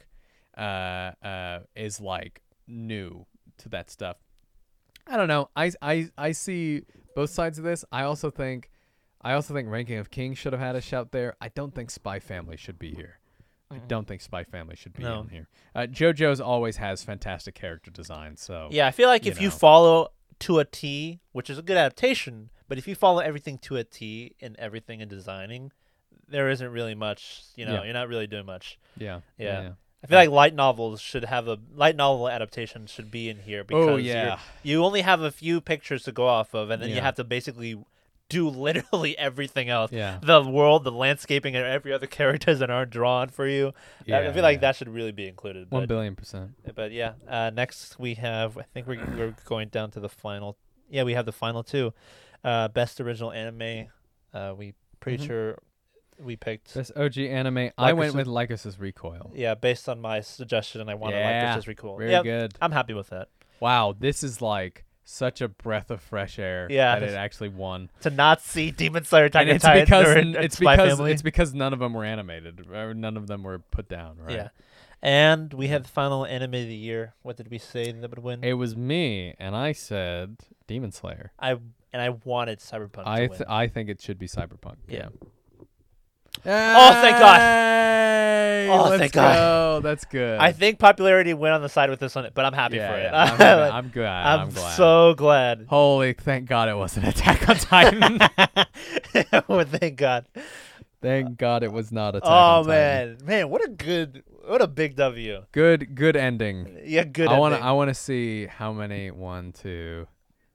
uh uh is like new to that stuff. I don't know. I I I see both sides of this. I also think I also think Ranking of Kings should have had a shout there. I don't think Spy Family should be here. I don't think Spy Family should be No. in here. Uh, JoJo's always has fantastic character design, so Yeah, I feel like you if you know. follow to a T, which is a good adaptation, but if you follow everything to a T in everything in designing, there isn't really much. You know, Yeah. you're not really doing much. yeah, Yeah. yeah. I feel like light novels should have a light novel adaptation should be in here because Oh, you're- yeah. you only have a few pictures to go off of, and then you Yeah. have to basically do literally everything else. Yeah. The world, the landscaping, and every other characters that aren't drawn for you. That- I Yeah, feel like yeah. that should really be included. One But, billion percent. but yeah, uh, next we have. I think we're we're going down to the final. Yeah, we have the final two. Uh, best original anime. Uh, we pretty Mhm. sure we picked. Best O G anime. I went Lycos- with Lycos' Recoil. Yeah, based on my suggestion, I wanted Yeah, like this is recool. Very Yep, good. I'm happy with that. Wow, this is like such a breath of fresh air Yeah, that it this- actually won. To not see Demon Slayer, Attack And on it's Titan, because or, n- or it's Spy because Family. it's because none of them were animated, or none of them were put down, right? Yeah. And we had the final anime of the year. What did we say that would win? It was me, and I said Demon Slayer. I and I wanted Cyberpunk I to th- win. I think it should be Cyberpunk. Yeah. Oh, thank God. Oh, Oh, let's thank God. go. That's good. I think popularity went on the side with this one, but I'm happy yeah, for it. yeah, I'm, happy- I'm glad. I'm, I'm glad. so glad. Holy, thank God it wasn't Attack on Titan. Oh, thank God. Thank God it was not Attack Oh on Titan. man, man, what a good, what a big W. Good, good ending. Yeah, good. I want to. ending. I want to see how many. One, two,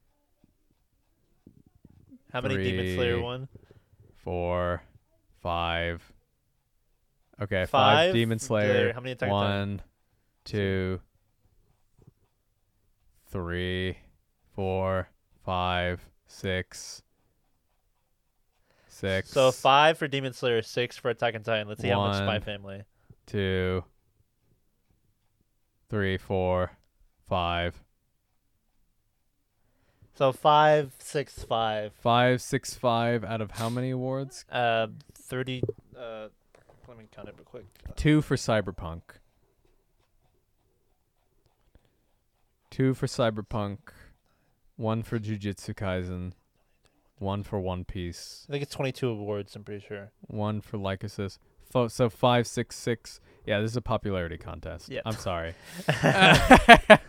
How many Demon Slayer three, won? four, five. Okay, five, Five? Demon Slayer. There, how many Attack on Titan? One, two, three, four, five, six, six. So five for Demon Slayer, six for Attack on Titan. Let's see how much Spy One. Family. two, three, four, five, So five, six, five. five, six, five out of how many awards? Uh, thirty. Uh, let me count it real quick. Two for Cyberpunk. two for Cyberpunk, one for Jujutsu Kaisen, one for One Piece, I think it's twenty-two awards. I'm pretty sure. one for Like Assist. Fo- so five, six, six. Yeah, this is a popularity contest. Yeah. I'm sorry. uh,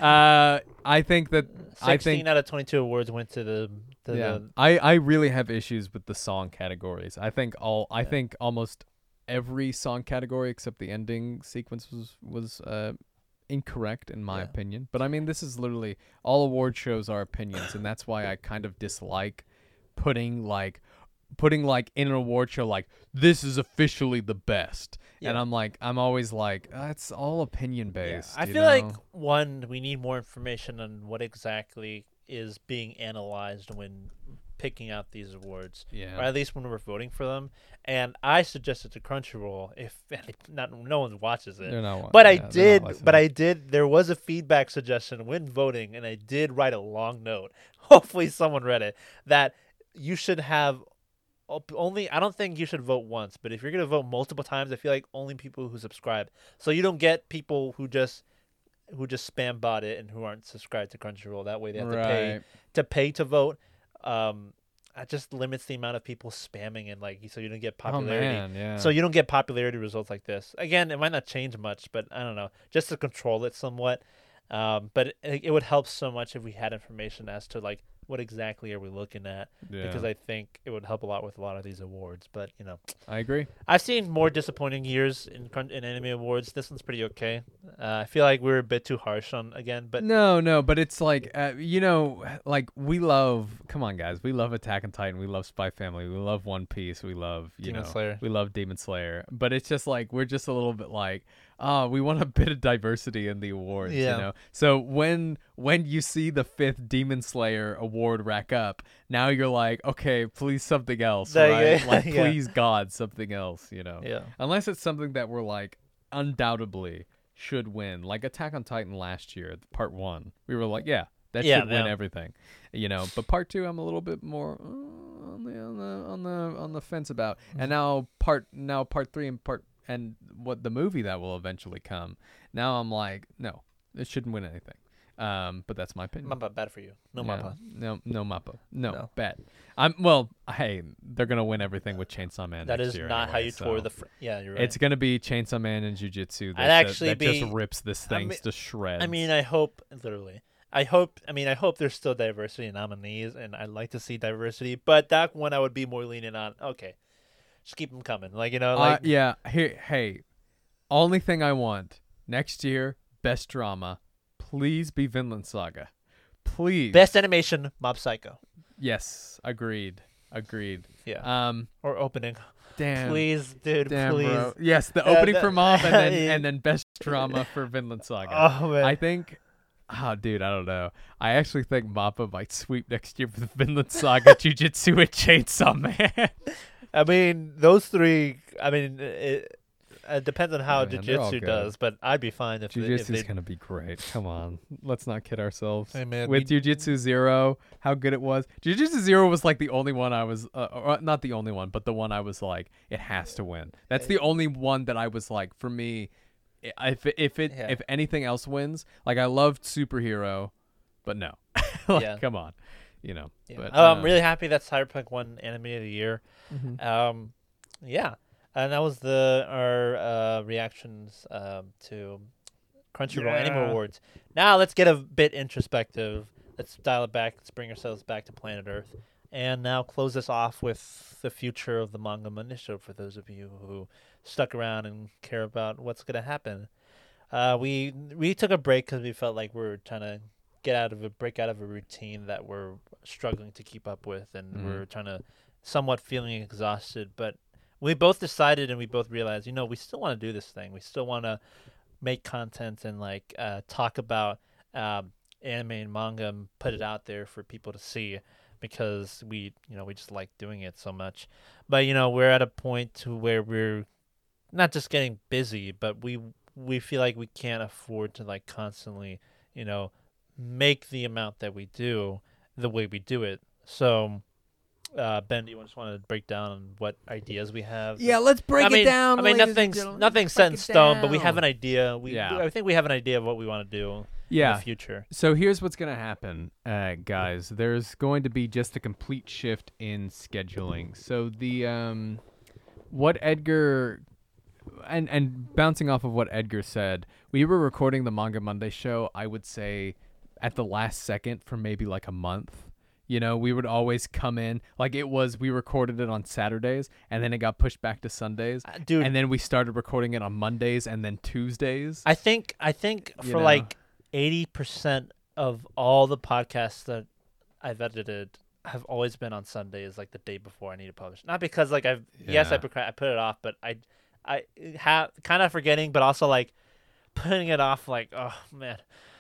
I think that I Sixteen think out of twenty-two awards went to the. To yeah. the I, I really have issues with the song categories. I think all I Yeah. think almost every song category except the ending sequence was was uh, incorrect in my Yeah. opinion. But I mean, this is literally all award shows are opinions, and that's why I kind of dislike putting like putting like in an award show like this is officially the best. And Yeah. I'm like I'm always like uh, it's all opinion Yeah, based. I you feel know? like one, we need more information on what exactly is being analyzed when picking out these awards, yeah. or at least when we're voting for them. And I suggested to Crunchyroll, if not, no one watches it, They're not wa- but I yeah, they're not did, listening. but I did. There was a feedback suggestion when voting, and I did write a long note. Hopefully, someone read it. That you should have op- only. I don't think you should vote once, but if you're gonna vote multiple times, I feel like only people who subscribe. So you don't get people who just who just spam bot it and who aren't subscribed to Crunchyroll. That way, they have to pay Right. to pay to vote. Um, it just limits the amount of people spamming, and like so you don't get popularity. Oh man, yeah. So you don't get popularity results like this. Again, it might not change much, but I don't know, just to control it somewhat. Um, but it, it would help so much if we had information as to like what exactly are we looking at, yeah. because I think it would help a lot with a lot of these awards. But you know, I agree. I've seen more disappointing years in crun- in anime awards. This one's pretty okay. Uh, I feel like we were a bit too harsh on again, but no, no, but it's like uh, you know, like we love. Come on, guys, we love Attack on Titan. We love Spy Family. We love One Piece. We love you Demon know, Slayer. we love Demon Slayer. But it's just like we're just a little bit like, oh, we want a bit of diversity in the awards. Yeah. You know, so when when you see the fifth Demon Slayer award rack up, now you're like, okay, please something else, Yeah, right? yeah, Like, yeah. please God, something else. You know, yeah, unless it's something that we're like undoubtedly should win, like Attack on Titan last year, part one. We were like, yeah, that Yeah, should win yeah. everything, you know. But part two, I'm a little bit more uh, on the on the on the on the fence about. And now part now part three and part and what the movie that will eventually come. Now I'm like, no, it shouldn't win anything. Um, but that's my opinion. Mappa bad for you. No Yeah. Mappa. No, no Mappa. No, No. bad. I'm well. Hey, they're gonna win everything with Chainsaw Man. That next is year not how anyway, you tore so. the. Fr- yeah, you're right. It's gonna be Chainsaw Man and Jujutsu. That, I'd that- actually that, be- just rips this I thing mean- to shreds. I mean, I hope literally. I hope. I mean, I hope there's still diversity in nominees, and I'd like to see diversity. But that one, I would be more lenient on. Okay, just keep them coming. Like you know, uh, like yeah. Hey, hey. Only thing I want next year, best drama. Please be Vinland Saga. Please. best animation, Mob Psycho. Yes. Agreed. Agreed. Yeah, Um. or opening. Damn. Please, dude, Damn, please. bro. Yes, the Uh, opening that- for Mob, and then Yeah. and then best drama for Vinland Saga. Oh man, I think, oh, dude, I don't know. I actually think Mappa might sweep next year with Vinland Saga, Jujutsu, and Chainsaw Man. I mean, those three. I mean, it, it depends on how Man, they're all Jujutsu good. does, but I'd be fine if, they, if Jujutsu's they. gonna be great. Come on, let's not kid ourselves. Hey, man, With we- Jujutsu Zero, how good it was. Jujutsu Zero was like the only one I was, uh, or not the only one, but the one I was like, it has to win. That's the only one that I was like, for me, i- if it, if it Yeah. if anything else wins, like I loved Superhero, but no, like, Yeah. come on, you know. Yeah. But oh, I'm um, really happy that Cyberpunk won Anime of the Year. mhm. Um, yeah, and that was the our uh, reactions um, to Crunchyroll Anime Yeah. Awards. Now let's get a bit introspective. Let's dial it back. Let's bring ourselves back to planet Earth, and now close this off with the future of the Manga Monday Show. For those of you who stuck around and care about what's going to happen, uh, we we took a break because we felt like we were trying to get out of a break out of a routine that we're struggling to keep up with, and Mhm. we're trying to somewhat feeling exhausted. But we both decided and we both realized, you know, we still want to do this thing. We still want to make content and like uh, talk about um, anime and manga and put it out there for people to see, because we, you know, we just like doing it so much. But you know, we're at a point to where we're not just getting busy, but we we feel like we can't afford to like constantly, you know, make the amount that we do the way we do it. So, uh, Ben, do you just want to break down what ideas we have? Yeah, let's break I mean, it down. I mean, ladies and nothing's gentlemen. nothing's Break set in it stone, but we have down. an idea. We, Yeah. I think we have an idea of what we want to do, Yeah. in the future. So here's what's going to happen, uh, guys. There's going to be just a complete shift in scheduling. So the um, what Edgar and and bouncing off of what Edgar said, we were recording the Manga Monday show, I would say, at the last second for maybe like a month. You know, we would always come in like it was. We recorded it on Saturdays, and then it got pushed back to Sundays, Uh, dude, and then we started recording it on Mondays and then Tuesdays. I think I think You for know. like eighty percent of all the podcasts that I've edited have always been on Sundays, like the day before I need to publish. Not because like I've yes I Yeah. procra- I put it off, but I I have kind of forgetting, but also like putting it off. Like oh man.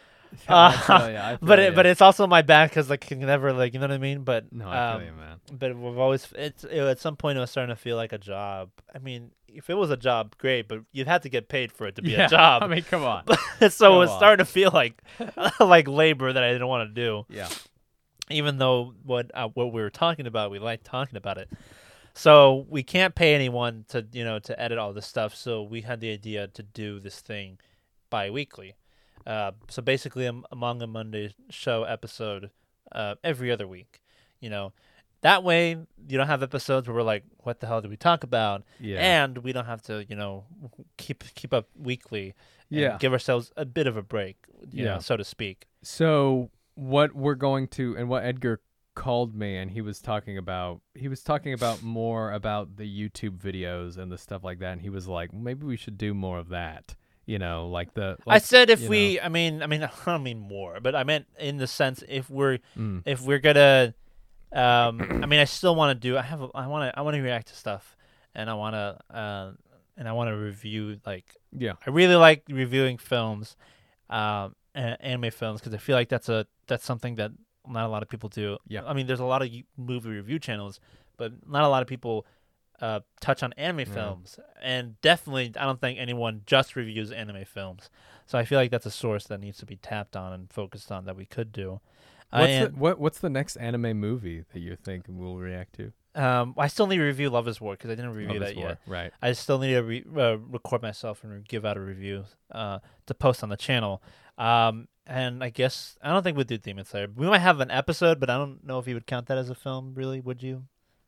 I Uh, feel ya, I but feel it, ya. but it's also my bad because like you can never like you know what I mean. But no, I um, feel you, man. but we've always it's it, at some point it was starting to feel like a job. I mean, if it was a job, great, but you'd have to get paid for it to be Yeah, a job. I mean, come on. so Go it was on. starting to feel like like labor that I didn't want to do. Yeah. Even though what uh, what we were talking about, we liked talking about it. So we can't pay anyone to you know to edit all this stuff. So we had the idea to do this thing bi-weekly. Uh, so basically, a, a Manga Monday show episode uh, every other week. You know, that way you don't have episodes where we're like, "What the hell did we talk about?" Yeah. And we don't have to, you know, keep keep up weekly. And Yeah. give ourselves a bit of a break, you Yeah. know, so to speak. So what we're going to, and what Edgar called me, and he was talking about, he was talking about more about the YouTube videos and the stuff like that, and he was like, maybe we should do more of that. You know, like the. I Like, said if you we, I mean, I mean, I don't mean more, but I meant in the sense if we're Mm. if we're gonna, um, I mean, I still want to do. I have, a, I want to, I want to react to stuff, and I want to, uh, and I want to review. Like, Yeah. I really like reviewing films, um, a- anime films, because I feel like that's a that's something that not a lot of people do. Yeah. I mean, there's a lot of y- movie review channels, but not a lot of people uh, touch on anime Yeah. films, and definitely, I don't think anyone just reviews anime films. So I feel like that's a source that needs to be tapped on and focused on that we could do. Uh, What's, and, the, what, what's the next anime movie that you think we'll react to? um, I still need to review Love Is War because I didn't review Love that is War, yet. Right. I still need to re- uh, record myself and re- give out a review uh, to post on the channel. Um, and I guess I don't think we'd do Demon Slayer. We might have an episode, but I don't know if you would count that as a film. Really, would you?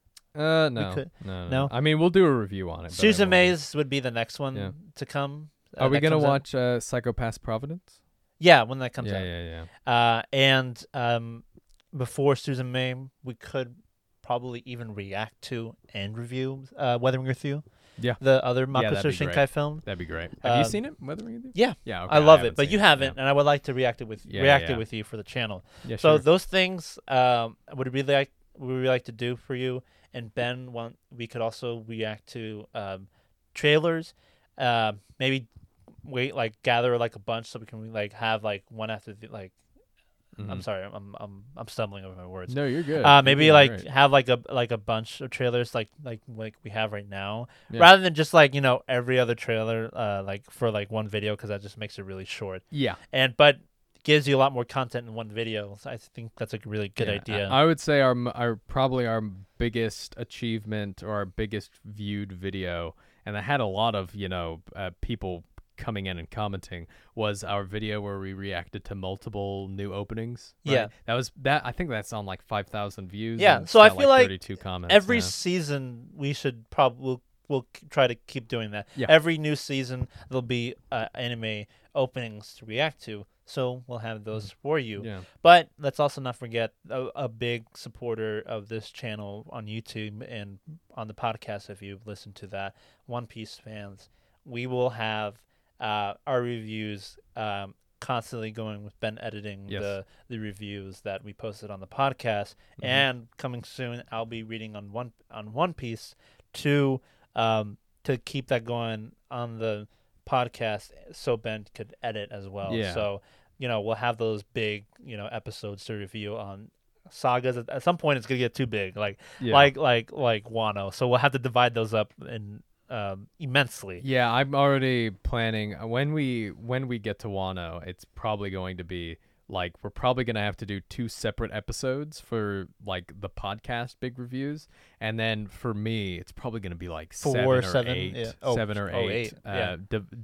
Uh, no. could- no. no? I mean, we'll do a review on it. but I Susan won't- Maze would be the next one Yeah. to come. uh, Are we that going to comes out. watch uh, Psychopath Providence? Yeah, when that comes Yeah, out. yeah, yeah. Uh, and um, before Susan May, we could probably even react to and review uh, Weathering with You. Yeah. The other Yeah, that'd Makoto be Shinkai great. film. That'd be great. Have you Um, seen it? Weathering with You? Yeah. Yeah. Okay, I love haven't it, but seen you haven't, Yeah. and I would like to react it with Yeah, react yeah. it with you for the channel. Yeah, So sure. those things um, would really like would really like to do for you. And Ben, want we could also react to um, trailers. Uh, maybe wait like gather like a bunch so we can like have like one after the like. I'm Mhm. sorry, I'm I'm I'm stumbling over my words. No, you're good. Uh, You're maybe doing like great. have like a like a bunch of trailers like like like we have right now, Yeah. rather than just like you know every other trailer uh like for like one video because that just makes it really short. Yeah. And but gives you a lot more content in one video. So I think that's a really good Yeah, idea. I I would say our m- our probably our biggest achievement or our biggest viewed video, and that had a lot of you know uh, people coming in and commenting, was our video where we reacted to multiple new openings. right? Yeah. that was that. I think that's on like five thousand views. Yeah, and so I got, feel like thirty-two comments. Every yeah. season we should probably we'll, we'll k- try to keep doing that. Yeah. Every new season there'll be uh, anime openings to react to. So we'll have those for you. Mm. Yeah. But let's also not forget a, a big supporter of this channel on YouTube and on the podcast, if you've listened to that, One Piece fans. We will have uh, our reviews um, constantly going with Ben editing Yes. the, the reviews that we posted on the podcast. Mhm. And coming soon, I'll be reading on One on One Piece to um, to keep that going on the podcast so Ben could edit as well. Yeah. So, you know, we'll have those big, you know, episodes to review on sagas. At, at some point it's gonna get too big. Like Yeah. like like like Wano. So we'll have to divide those up in um immensely. Yeah, I'm already planning uh, when we when we get to Wano, it's probably going to be like we're probably going to have to do two separate episodes for like the podcast big reviews, and then for me, it's probably going to be like Four, seven or seven, eight, yeah. Oh, seven or oh, eight, eight, uh, yeah. div- div-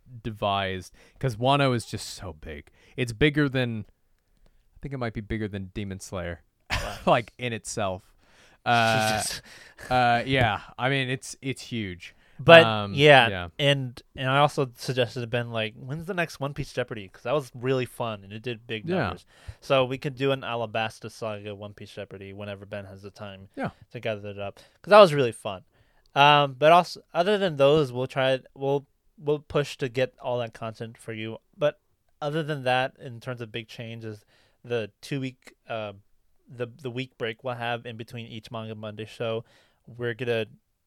devised, because Wano is just so big. It's bigger than, I think it might be bigger than Demon Slayer, Wow. like in itself. Uh, Jesus. uh, yeah, I mean it's it's huge. But Um, yeah, yeah. and and I also suggested to Ben, like, when's the next One Piece Jeopardy? Because that was really fun and it did big Yeah. numbers. So we could do an Alabasta Saga One Piece Jeopardy whenever Ben has the time Yeah. to gather it up. Because that was really fun. Um, but also, other than those, we'll try. We'll we'll push to get all that content for you. But other than that, in terms of big changes, the two week, uh, the the week break we'll have in between each Manga Monday show, we're gonna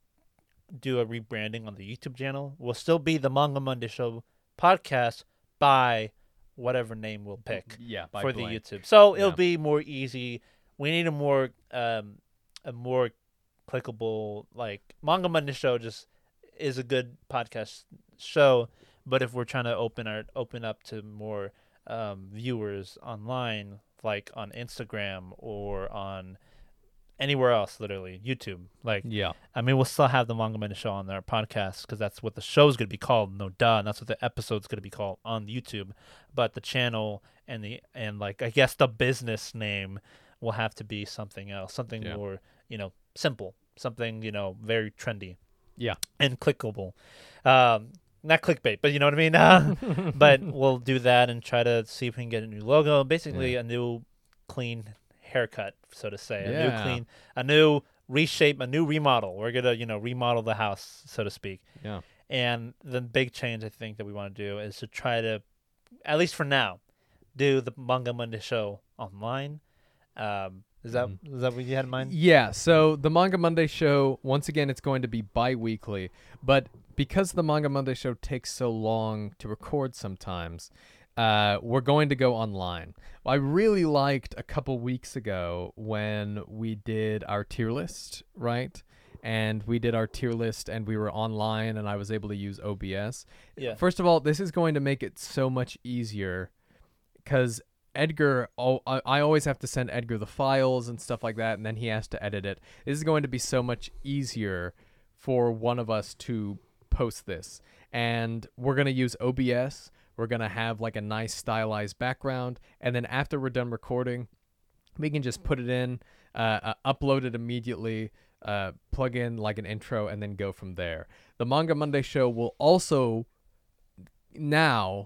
do a rebranding on the YouTube channel. We'll still be the Manga Monday Show podcast by whatever name we'll pick Yeah, by for blank. the YouTube. So it'll Yeah. be more easy. We need a more um a more clickable, like, Manga Monday Show just is a good podcast show, but if we're trying to open our open up to more um viewers online, like on Instagram or on anywhere else, literally YouTube, like, Yeah. I mean, we'll still have the Manga Minute Show on our podcast because that's what the show's going to be called, no duh, and that's what the episode's going to be called on YouTube. But the channel and the and like I guess the business name will have to be something else, something Yeah. more, you know, simple, something, you know, very trendy Yeah. and clickable. Um, not clickbait, but you know what I mean. Uh, but we'll do that and try to see if we can get a new logo, basically Yeah. a new clean haircut, so to say, a Yeah. new clean, a new reshape, a new remodel. We're gonna, you know, remodel the house, so to speak. Yeah. And the big change I think that we want to do is to try to, at least for now, do the Manga Monday Show online. Um, is that Mhm. is that what you had in mind? Yeah, so the Manga Monday show, once again, it's going to be bi-weekly, but because the Manga Monday show takes so long to record sometimes, uh, we're going to go online. I really liked a couple weeks ago when we did our tier list, right? And we did our tier list and we were online and I was able to use O B S. Yeah. First of all, this is going to make it so much easier because Edgar, oh, I, I always have to send Edgar the files and stuff like that, and then he has to edit it. This is going to be so much easier for one of us to post this. And we're going to use O B S. We're going to have like a nice stylized background. And then after we're done recording, we can just put it in, uh, uh, upload it immediately, uh, plug in like an intro, and then go from there. The Manga Monday show will also now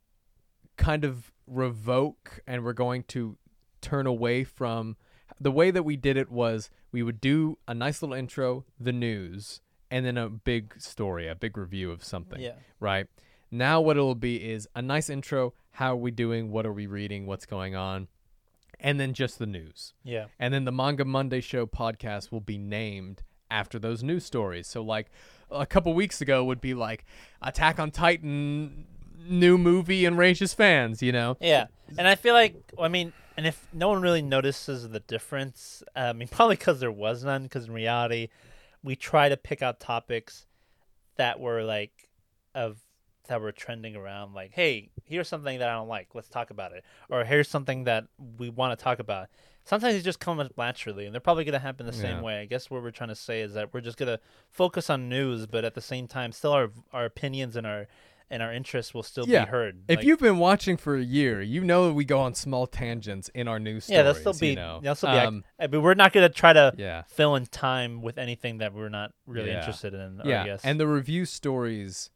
kind of revoke, and we're going to turn away from the way that we did it. Was we would do a nice little intro, the news, and then a big story, a big review of something. Yeah. Right now what it'll be is a nice intro, how are we doing, what are we reading, what's going on, and then just the news. Yeah. And then the Manga Monday Show podcast will be named after those news stories. So like a couple weeks ago would be like Attack on Titan new movie enrages fans, you know? Yeah, and I feel like, I mean, and if no one really notices the difference, I mean, probably because there was none, because in reality, we try to pick out topics that were like, of, that were trending around, like, hey, here's something that I don't like, let's talk about it. Or here's something that we want to talk about. Sometimes it just comes naturally, and they're probably going to happen the same Yeah. way. I guess what we're trying to say is that we're just going to focus on news, but at the same time, still our our opinions and our and our interests will still Yeah. be heard. If Like, you've been watching for a year, you know that we go on small tangents in our news stories. yeah, they'll still be, you know? they'll still be. Um, I mean, we're not going to try to yeah. fill in time with anything that we're not really Yeah. interested in. Yeah, I guess. and the review stories,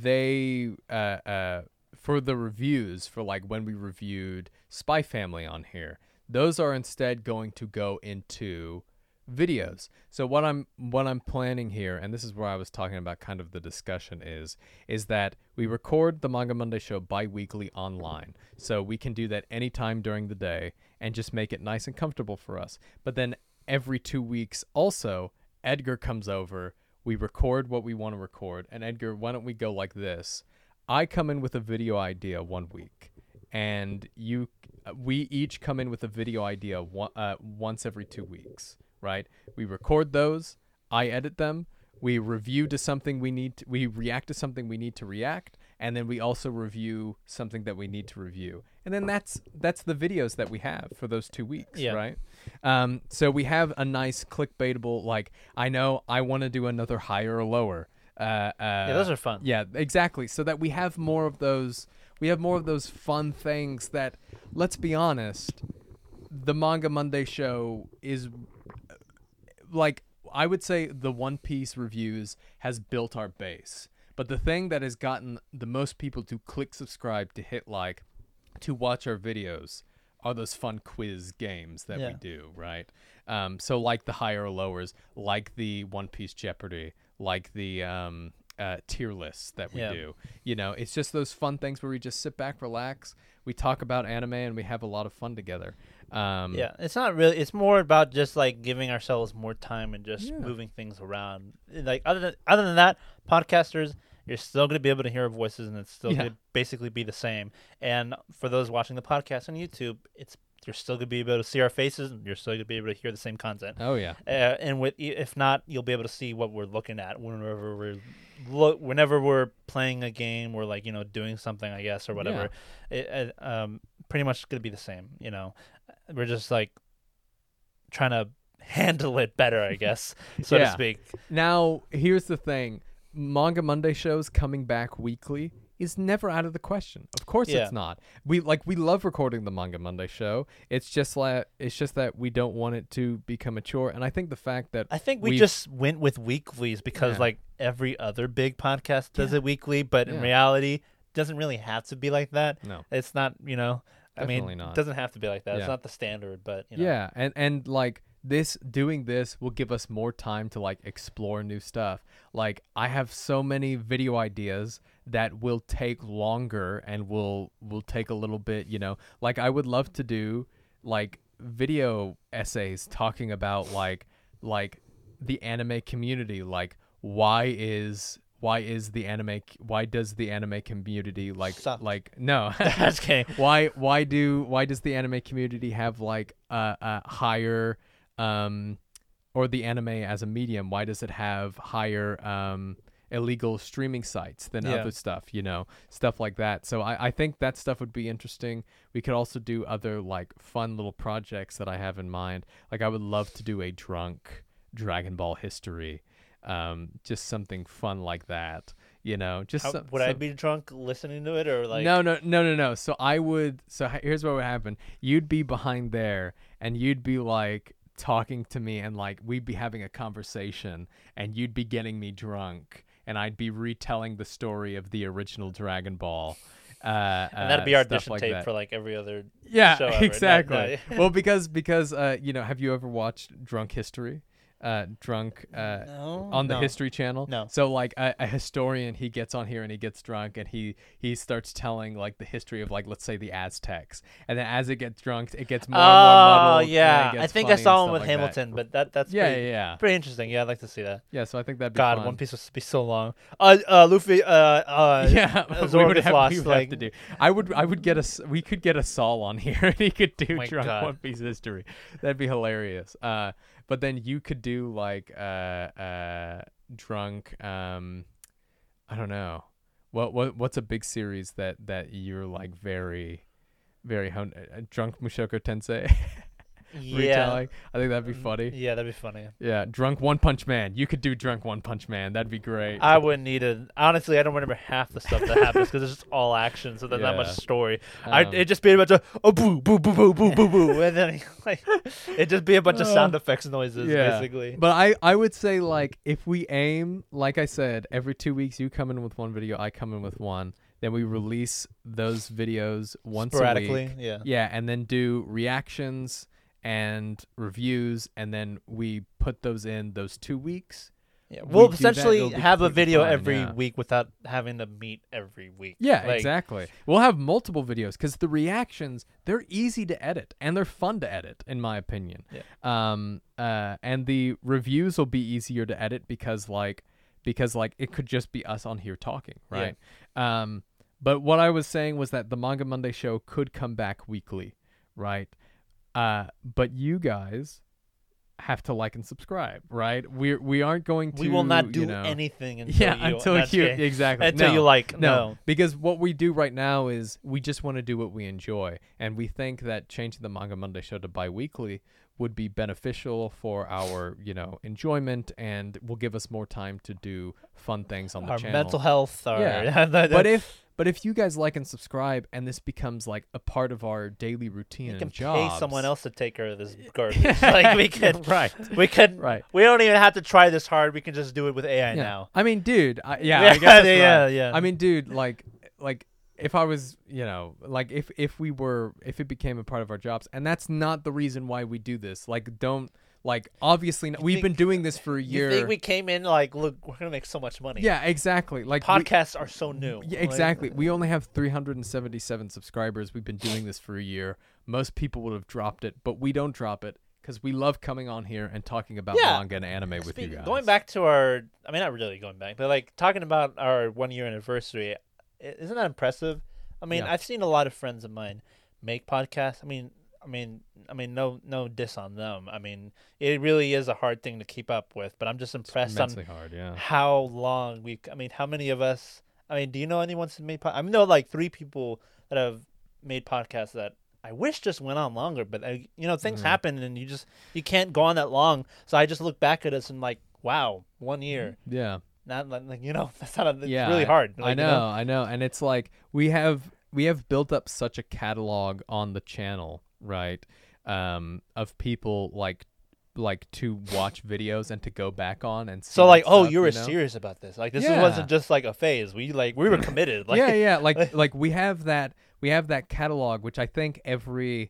they uh, uh, for the reviews for like when we reviewed Spy Family on here, those are instead going to go into videos. So what I'm what I'm planning here, and this is where I was talking about kind of the discussion is, is that we record the Manga Monday show bi-weekly online. So we can do that anytime during the day and just make it nice and comfortable for us. But then every two weeks also, Edgar comes over, we record what we want to record, and Edgar, why don't we go like this? I come in with a video idea one week, and you, we each come in with a video idea one, uh, once every two weeks, right? We record those, I edit them, we review to something we need to, we react to something we need to react, and then we also review something that we need to review. And then that's that's the videos that we have for those two weeks, Yeah. right? Um, so we have a nice clickbaitable, like, I know I want to do another higher or lower. Uh, uh, Yeah, those are fun. Yeah, exactly. So that we have more of those. We have more of those fun things that, let's be honest, the Manga Monday show is uh, like, I would say the One Piece reviews has built our base. But the thing that has gotten the most people to click subscribe, to hit like, to watch our videos are those fun quiz games that Yeah. we do, right? Um, so like the higher or lowers, like the One Piece Jeopardy, like the um, uh, tier lists that we Yeah. do. You know, it's just those fun things where we just sit back, relax, we talk about anime, and we have a lot of fun together. Um, Yeah, it's not really. It's more about just like giving ourselves more time and just Yeah. moving things around. Like other than other than that, podcasters, you're still going to be able to hear our voices, and it's still Yeah. going to basically be the same. And for those watching the podcast on YouTube, it's you're still going to be able to see our faces, and you're still going to be able to hear the same content. Oh yeah. Uh, and with if not, you'll be able to see what we're looking at whenever we're look whenever we're playing a game or like you know doing something, I guess, or whatever. It, it, um, pretty much going to be the same. You know, we're just like trying to handle it better, I guess, so Yeah. to speak. Now, here's the thing. Manga Monday shows coming back weekly is never out of the question. Of course Yeah. it's not. We like we love recording the Manga Monday show. It's just like it's just that we don't want it to become a chore. And I think the fact that I think we we've- just went with weeklies because Yeah. like every other big podcast does Yeah. it weekly, but in Yeah. reality, it doesn't really have to be like that. No. It's not, you know. I Definitely mean, not. it doesn't have to be like that. Yeah. It's not the standard, but you know. Yeah, and and like this doing this will give us more time to like explore new stuff. Like I have so many video ideas that will take longer and will will take a little bit, you know. Like I would love to do like video essays talking about like like the anime community, like why is why is the anime why does the anime community like Suck. like no That's okay. why why do why does the anime community have like a, a higher um or the anime as a medium, why does it have higher um illegal streaming sites than Yeah. other stuff, you know, stuff like that. So I, I think that stuff would be interesting. We could also do other like fun little projects that I have in mind. Like I would love to do a drunk Dragon Ball history, um just something fun like that, you know. Just How, some- would I some- be drunk listening to it or like? no, no, no, no, no. So I would. So h- here's what would happen. You'd be behind there, and you'd be like talking to me, and like we'd be having a conversation, and you'd be getting me drunk, and I'd be retelling the story of the original Dragon Ball. Uh, And that'd be our stuff audition like tape that. for like every other. Yeah, show ever. No, exactly. no. Well, because because uh, you know, have you ever watched Drunk History? Uh, drunk uh, No, on the no. History Channel. No. So like a, a historian, he gets on here and he gets drunk and he he starts telling like the history of like let's say the Aztecs, and then as it gets drunk, it gets more and more Oh muddled. yeah, and it I gets think funny I and saw one stuff with like that. Hamilton, but that that's Yeah, pretty, yeah, yeah. pretty interesting. Yeah, I'd like to see that. Yeah, so I think that'd be God, fun. One Piece would be so long. Uh, uh Luffy. Uh, uh, Yeah, we Zoro would, gets have, lost. we would like, have to do. I would, I would get a. s- We could get a Saul on here, and he could do my drunk God. One Piece history. That'd be hilarious. Uh, but then you could do like uh, uh, drunk. Um, I don't know. What what what's a big series that that you're like very, very hon- uh, drunk Mushoku Tensei yeah, retelling? I think that'd be funny. yeah, that'd be funny. Yeah, drunk One Punch Man. You could do drunk One Punch Man. That'd be great. I wouldn't need it. Honestly, I don't remember half the stuff that happens because it's just all action, so there's not much Yeah. story. I Um, it'd just be a bunch of oh boo boo boo boo boo boo boo, and then like it'd just be a bunch of sound effects noises basically. But I, I would say like if we aim, like I said, every two weeks you come in with one video, I come in with one. Then we release those videos once Sporadically, a week. yeah. Yeah, and then do reactions and reviews, and then we put those in those two weeks. Yeah, we we'll do that, essentially it'll be have a completely video fine, every yeah. week without having to meet every week. Yeah, Like, exactly. We'll have multiple videos because the reactions, they're easy to edit and they're fun to edit, in my opinion. Yeah. Um. Uh. And the reviews will be easier to edit because like, because like it could just be us on here talking, right? Um. But what I was saying was that the Manga Monday show could come back weekly, right? Uh. But you guys have to like and subscribe, right? We we aren't going to. We will not do you know, anything until yeah, you until that's you okay. exactly until no, you like no, no. because what we do right now is we just want to do what we enjoy, and we think that changing the Manga Monday show to bi-weekly would be beneficial for our, you know, enjoyment, and will give us more time to do fun things on the Our channel. mental health. Our, Yeah. But if but if you guys like and subscribe, and this becomes like a part of our daily routine we and can jobs, pay someone else to take care of this garbage. Like we could, right, we could, right. we don't even have to try this hard. We can just do it with A I Yeah. now. I mean, dude, I, yeah, Yeah, I guess that's yeah, right. yeah. I mean, dude, like, like if I was, you know, like if if we were, if it became a part of our jobs, and that's not the reason why we do this. Like, don't, like, obviously, not, we've think- been doing this for a You year. think we came in like, look, we're gonna make so much money. yeah, exactly. Like we- Podcasts are so new. Yeah, Like, exactly. We only have three hundred seventy-seven subscribers. We've been doing this for a year. Most people would have dropped it, but we don't drop it because we love coming on here and talking about Yeah. manga and anime with you Speak- guys. Going back to our, I mean, not really going back, but like talking about our one year anniversary, i- isn't that impressive? I mean, Yeah. I've seen a lot of friends of mine make podcasts. I mean, I mean, I mean, no, no diss on them. I mean, it really is a hard thing to keep up with. But I'm just impressed on immensely hard, yeah. how long we. I mean, how many of us? I mean, do you know anyone who's made? Pod- I know like three people that have made podcasts that I wish just went on longer. But I, you know, things Mhm. happen, and you just you can't go on that long. So I just look back at us and like, wow, one year. Yeah. Not like like, you know, that's not. A, it's Yeah, really hard. I Like, know, you know? I know, and it's like we have we have built up such a catalog on the channel, right? Um, of people like like to watch videos and to go back on and see So like, that oh, stuff, you were you know? serious about this. Like this Yeah. wasn't just like a phase. We like we were committed. Like yeah, yeah, like like we have that we have that catalog, which I think every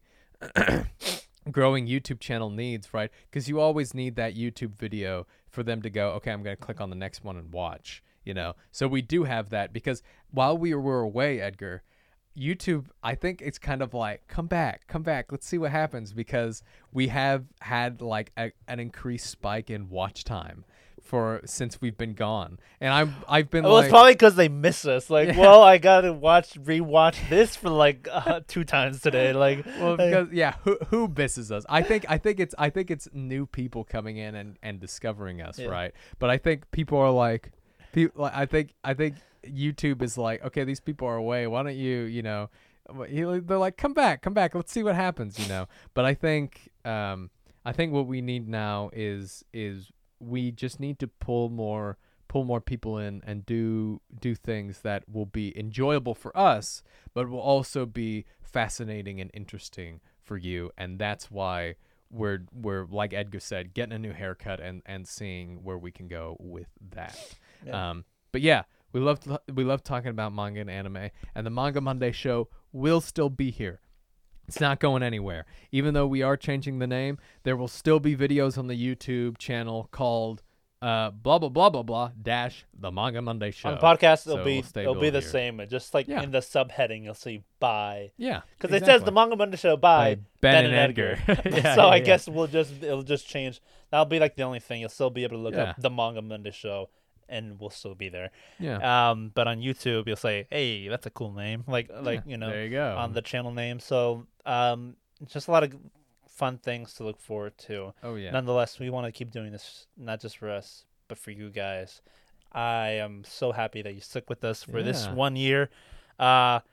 growing YouTube channel needs, right? Because you always need that YouTube video for them to go, okay, I'm gonna click on the next one and watch, you know. So we do have that because while we were away, Edgar, YouTube, I think it's kind of like, come back, come back, let's see what happens, because we have had like a, an increased spike in watch time for since we've been gone, and I'm I've been well, like, it's probably because they miss us. Like, Yeah. well, I gotta watch rewatch this for like uh, two times today. Like, well, like- because yeah, who who misses us? I think I think it's I think it's new people coming in and, and discovering us, Yeah. right? But I think people are like, people. I think I think YouTube is like, okay, these people are away. Why don't you, you know, you- they're like, come back, come back. Let's see what happens, you know. But I think um I think what we need now is is we just need to pull more pull more people in and do do things that will be enjoyable for us, but will also be fascinating and interesting for you. And that's why we're we're like Edgar said, getting a new haircut and and seeing where we can go with that. Yeah. Um, but yeah, we love to, we love talking about manga and anime, and the Manga Monday show will still be here. It's not going anywhere. Even though we are changing the name, there will still be videos on the YouTube channel called uh, blah, blah, blah, blah, blah, dash the Manga Monday Show. on the podcast, it'll So be we'll stay it'll be the here. same. Just like Yeah. in the subheading, you'll see by Yeah. because it says the Manga Monday Show by, By Ben and Edgar. Yeah, so yeah, I yeah. guess we'll just it'll just change. That'll be like the only thing. You'll still be able to look Yeah. up the Manga Monday Show, and we'll still be there. Yeah. Um, but on YouTube, you'll say, "Hey, that's a cool name." Like like you know. There you go. on the channel name. So um, it's just a lot of fun things to look forward to. oh, yeah. Nonetheless, we want to keep doing this not just for us, but for you guys. I am so happy that you stuck with us for this Yeah. one year. Uh,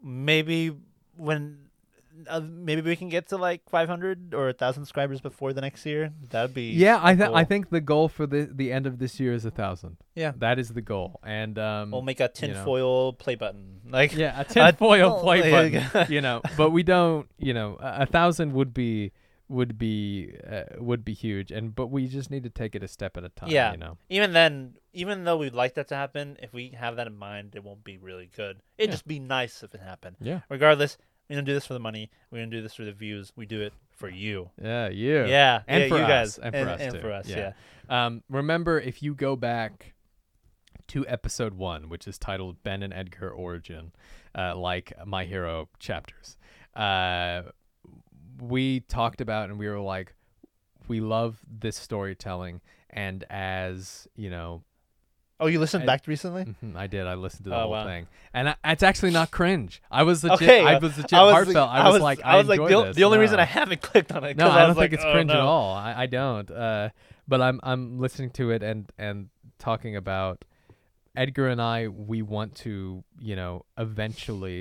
maybe when uh, maybe we can get to like five hundred or one thousand subscribers before the next year. That'd be Yeah, I th- I cool. think the goal for the the end of this year is a thousand. Yeah. That is the goal. And um we'll make a you know. tinfoil play button. Like yeah, a tinfoil oh, play yeah. button, you know. But we don't, you know, a, a thousand would be would be uh, would be huge, and but we just need to take it a step at a time. Yeah. You know. Even then, even though we'd like that to happen, if we have that in mind, it won't be really good. It'd Yeah. just be nice if it happened. Yeah. Regardless, we don't do this for the money. We don't do this for the views. We do it for you. Yeah. You. Yeah, And yeah, for you us, guys, and for and, us and too. for us. Yeah. Yeah. Um. Remember, if you go back to episode one, which is titled Ben and Edgar Origin, uh, like My Hero chapters, uh, we talked about and we were like, we love this storytelling, and as you know, Oh, you listened I- back recently? mhm, I did. I listened to the Oh, whole wow. thing, and I, it's actually not cringe. I was legit. Okay, I uh, was legit I was heartfelt. like- I was, like, I, was like, enjoy the, this. the only reason No. I haven't clicked on it. No, 'cause I I don't was think like, it's oh, cringe at no. all. I, I don't. Uh, but I'm I'm listening to it and and talking about Edgar and I. We want to, you know, eventually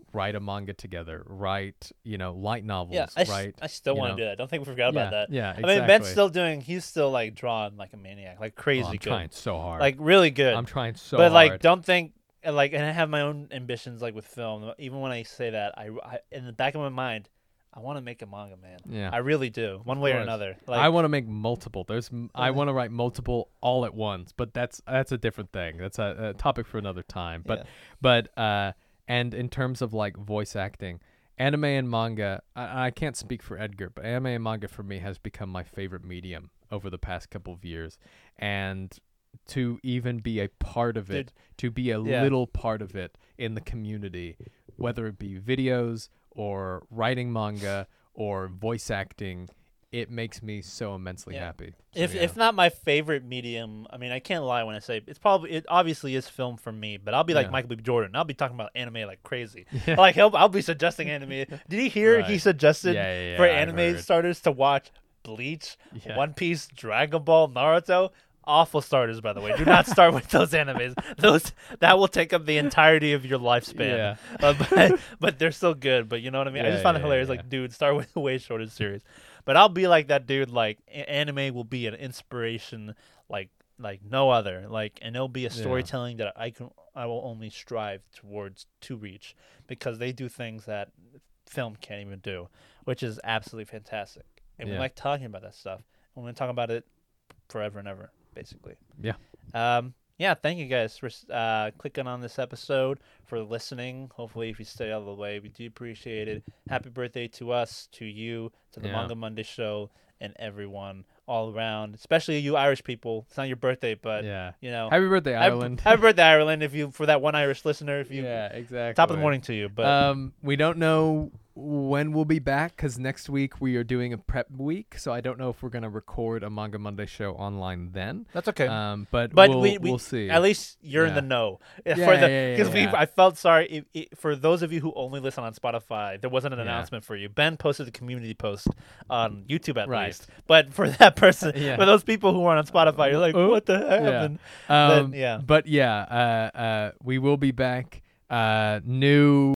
write a manga together, write, you know, light novels, Yeah, I, s- right? I still you want know? to do that. Don't think we forgot yeah, about that. Yeah, I exactly. mean, Ben's still doing. He's still like drawing like a maniac, like crazy Oh, I'm good, trying so hard. like really good. I'm trying so but hard. like, don't think and, like, and I have my own ambitions like with film. Even when I say that, I, I in the back of my mind, I want to make a manga, man. Yeah. I really do, one way or course. another. Like, I want to make multiple. There's, m- I Uh, want to write multiple all at once, but that's that's a different thing. That's a, a topic for another time. But Yeah. but uh, and in terms of like voice acting, anime and manga, I, I can't speak for Edgar, but anime and manga for me has become my favorite medium over the past couple of years, and to even be a part of it, Dude. to be a Yeah. little part of it in the community, whether it be videos or writing manga or voice acting, it makes me so immensely Yeah. happy. So, If yeah. if not my favorite medium, I mean, I can't lie when I say it's probably it obviously is film for me, but I'll be like Yeah. Michael B. Jordan. I'll be talking about anime like crazy. Yeah. Like he'll, I'll be suggesting anime. Did you hear he Right. suggested Yeah, yeah, yeah, for I've anime heard. starters to watch Bleach, Yeah. One Piece, Dragon Ball, Naruto? Awful starters, by the way. Do not start with those animes. Those that will take up the entirety of your lifespan. Yeah. Uh, but, but they're still good. But you know what I mean? I Yeah, just found yeah, it hilarious. yeah, Like, dude, start with a way shorter series. But I'll be like that dude. Like, a- anime will be an inspiration, like like no other. Like, and it'll be a Yeah. storytelling that I can I will only strive towards to reach because they do things that film can't even do, which is absolutely fantastic. And we Yeah. like talking about that stuff. And we're gonna talk about it forever and ever, basically. Yeah. Um. Yeah. Thank you guys for uh, clicking on this episode, for listening. Hopefully, if you stay all the way, we do appreciate it. Happy birthday to us, to you, to the Yeah. Manga Monday show, and everyone all around, especially you Irish people. It's not your birthday, but yeah. you know, Happy birthday, happy- Ireland. Happy birthday, Ireland! If you for that one Irish listener, if you yeah, exactly. top of the morning to you. But um, we don't know when we'll be back because next week we are doing a prep week, so I don't know if we're gonna record a Manga Monday show online then. that's okay. Um, but But we'll, we, we we'll see. At least you're in Yeah. the know. Yeah, for the yeah, yeah, because we yeah. I felt sorry if, if, for those of you who only listen on Spotify. There wasn't an Yeah. announcement for you. Ben posted a community post on YouTube at Right. least. But for that person, Yeah. for those people who aren't on Spotify, you're like, Oh, what the yeah. happened? Um, Then, yeah. But yeah, uh, uh, we will be back. Uh, new,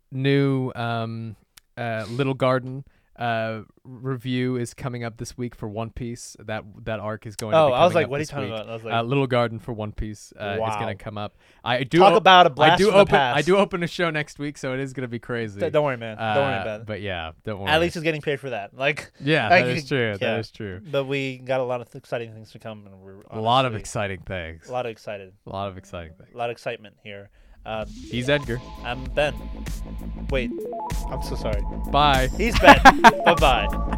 new, um, uh, Little Garden uh review is coming up this week for One Piece. That that arc is going. to Oh, be I was coming like, up what are you this talking week. about? I was like, Uh, Little Garden for One Piece uh, is Wow. going to come up. I do talk o- about a I blast do from the open. past. I do open a show next week, so it is going to be crazy. D- Don't worry, man. Don't worry Uh, about it. But yeah, don't worry. At least it's getting paid for that. Like, yeah, like, that is true. yeah. That is true. but we got a lot of exciting things to come, and we're A lot of honestly- exciting things. a lot of excited, A lot of exciting things. a lot of excitement here. Um, He's Edgar. I'm Ben. Wait, I'm so sorry. Bye. He's Ben. Bye bye.